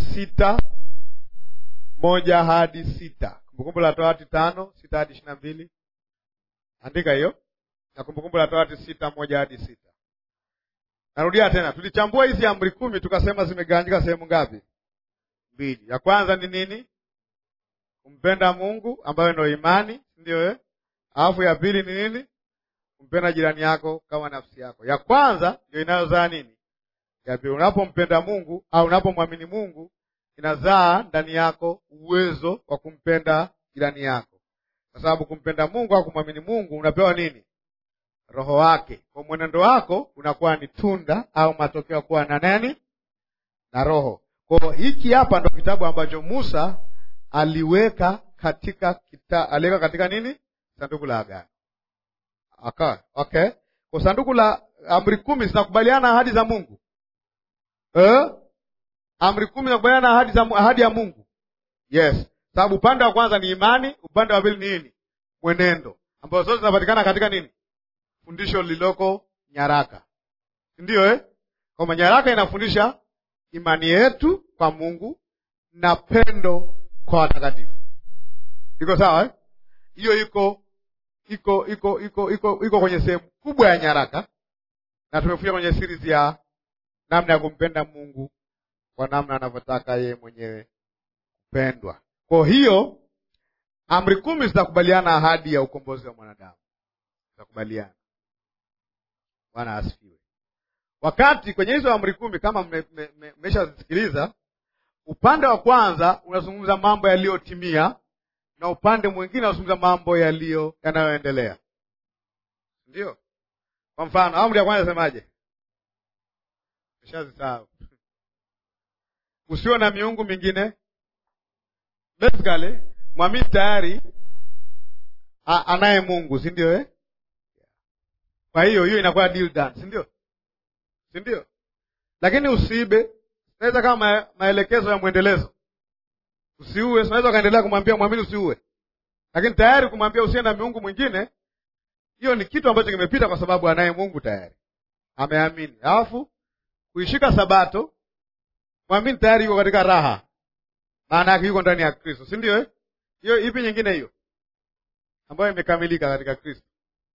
6:1 hadi 6. Kumbukumbu la Torati 5:6 hadi 22. Andika hiyo. Na Kumbukumbu la Torati 6:1 hadi 6. Narudia tena. Tulichambua hizi amri 10 tukasema zimegawanyika sehemu ngapi? 2. Ya kwanza ni nini? Kumpenda Mungu, ambayo ndio imani, ndio Alafu ya pili ni nini? Kumpenda jirani yako kama nafsi yako. Ya kwanza ndio inayozaa nini? Ya pili. Unapompenda Mungu au unapomwamini Mungu, inazaa ndani yako uwezo wa kumpenda jirani yako. Kwa sababu kumpenda Mungu au kumwamini Mungu unapewa nini? Roho wake. Kwa mwenendo wako unakuwa ni tunda au matokeo kuwa na nani? Na Roho. Kwa hiki hapa ndo kitabu ambacho Musa aliweka katika nini? Sanduku la agano. Okay. Kwa sanduku la amri 10 zinakubaliana ahadi za Mungu. Amri 10 zinakubaliana ahadi ya Mungu. Yes. Sababu upande wa kwanza ni imani, upande wa pili ni nini? Mwenendo, ambazo zote zinapatikana katika nini? Fundisho lililoko nyaraka, ndio kwamba nyaraka inafundisha imani yetu kwa Mungu na pendo kwa watakatifu. Iko sawa? Hiyo iko kwenye sehemu kubwa ya nyaraka, na tumefika kwenye series ya namna ya kumpenda Mungu kwa namna anavyotaka yeye mwenyewe kupendwa. Kwa hiyo amri 10 zitakubaliana ahadi ya ukombozi wa mwanadamu. Zitakubaliana. Bwana asifiwe. Wakati kwenye hizo amri 10 kama mmeshazisikiliza, upande wa kwanza unazungumza mambo yaliyotimia na upande mwingine unazungumza mambo yanayoendelea. Ndio? Kwa mfano, amri ya kwanza inasemaje? Nimeshazisahau. Usiwe na miungu mingine. Basically, mwamini tayari anaye Mungu, si ndio Kwa hiyo inakuwa deal done, si ndio? Si ndio? Lakini usiibe, naweza kama maelekezo ya muendelezo. Usiue, unaweza kaendelea kumwambia muamini usiue. Lakini tayari kumwambia usiwe na miungu mwingine, hiyo ni kitu ambacho kimepita kwa sababu anaye Mungu tayari. Ameamini. Alafu kuishika sabato, muamini tayari yuko katika raha. Maana yake yuko ndani ya Kristo, si ndio Hiyo ipi nyingine hiyo? Ambayo imekamilika katika Kristo.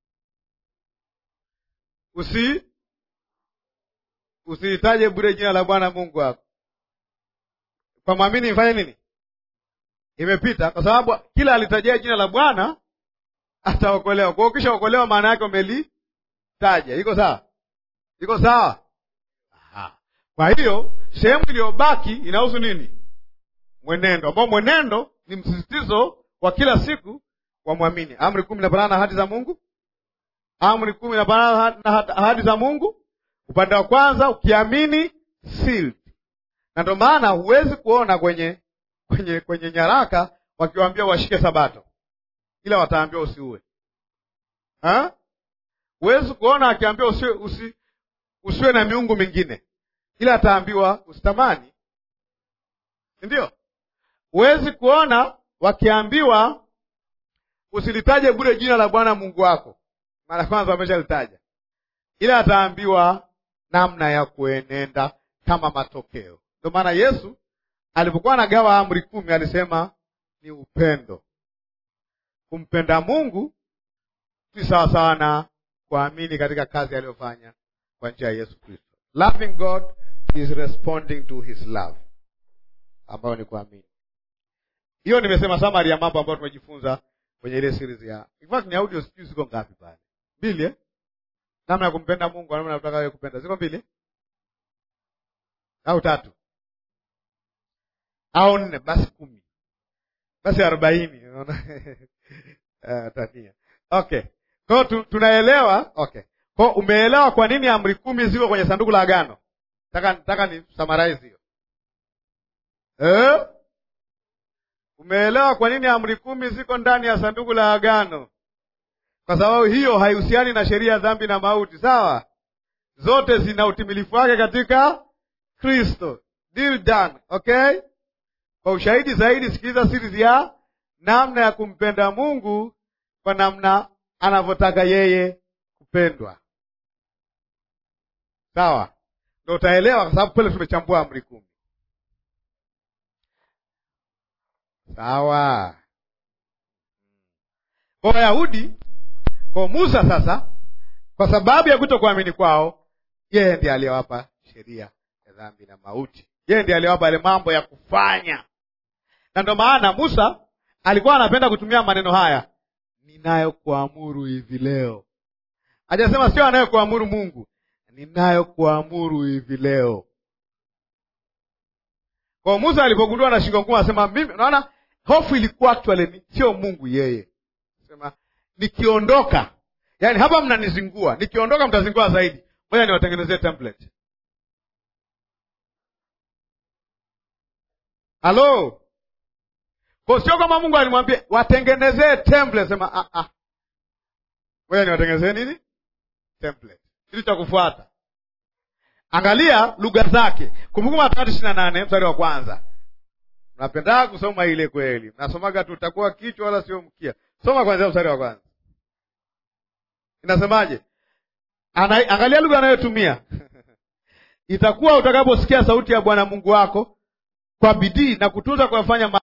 Usitaje bure jina la Bwana Mungu wako. Kwa muamini mfanye nini? Imepita kwa sababu kila alitajia jina la Bwana ataokolewa. Kwa hiyo kisha okolewa maana yake umelitaja. Iko sawa? Iko sawa? Aha. Kwa hiyo sehemu iliyobaki inahusu nini? Mwenendo. Ambao mwenendo ni msisitizo wa kila siku wa muamini. Amri 10 inafanana na ahadi za Mungu. Amri 10 inafanana na ahadi za Mungu. Upande wa kwanza ukiamini sealed. Na ndio maana huwezi kuona kwenye nyaraka wakiwaambia washike sabato, ila wataambiwa usiue. Huwezi kuona akiambiwa usiwe na miungu mingine, ila ataambiwa usitamani. Ndio? Huwezi kuona wakiambiwa usilitaje bure jina la Bwana Mungu wako. Mara kwanza wameshalitaja. Ila ataambiwa namna ya kuenenda kama matokeo. Ndio maana Yesu alipokuwa anagawa amri 10 alisema ni upendo. Kumpenda Mungu ni sawa sawa na kuamini katika kazi aliyofanya kwa njia ya Yesu Kristo. Loving God is responding to his love, ambayo ni kuamini. Hiyo nimesema summary ya mambo ambayo tumejifunza kwenye ile series ya. In fact ni audio sijui ziko ngapi pale? 2 Namna ya kumpenda Mungu, namna unataka wewe kupenda. Ziko 2 au 3 au 4, basi 10. Basi 40, unaona? Tania. Okay. Kwa tunaelewa, okay. Kwa umeelewa kwa nini amri 10 ziko kwenye sanduku la agano? Nataka ni summarize hiyo. Umeelewa kwa nini amri 10 ziko ndani ya sanduku la agano? Kwa sababu hiyo haihusiani na sheria ya dhambi na mauti, sawa? Zote zina utimilifu wake katika Kristo. Deal done, okay? Kwa ushahidi zaidi sikiliza series ya namna ya kumpenda Mungu kwa namna anavyotaka yeye kupendwa. Sawa? Ndio utaelewa kwa sababu pale tumechambua amri 10. Sawa. Kwa Wayahudi, kwa Musa sasa, kwa sababu ya kutokuamini kwao, yeye ndiye aliyewapa sheria ya dhambi na mauti. Yeye ndiye aliyewapa ile mambo ya kufanya. Na ndio maana Musa alikuwa anapenda kutumia maneno haya, ninayokuamuru hivi leo. Hajasema sio anayokuamuru Mungu, ninayokuamuru hivi leo. Kwa Musa alipogundua na shingo ngumu asema mimi, unaona hofu ilikuwa actually sio Mungu yeye. Sema nikiondoka, yani hapa mnanizingua, nikiondoka mtazingua zaidi. Ngoja niwatengenezee template. Halo? Kwa sio kama Mungu alimwambia watengenezee template, sema ngoja niwatengenezee nini? Template. Ili cha kufuata. Angalia lugha zake. Kumbukumbu 3:28 mstari wa kwanza. Mnapenda kusoma ile kweli. Mnasomaga tu utakuwa kichwa wala sio mkia. Soma kwanza mstari wa kwanza. Inasemaje? Angalia lugha anayotumia. Itakuwa utakaposikia sauti ya Bwana Mungu wako kwa bidii na kutunza kuyafanya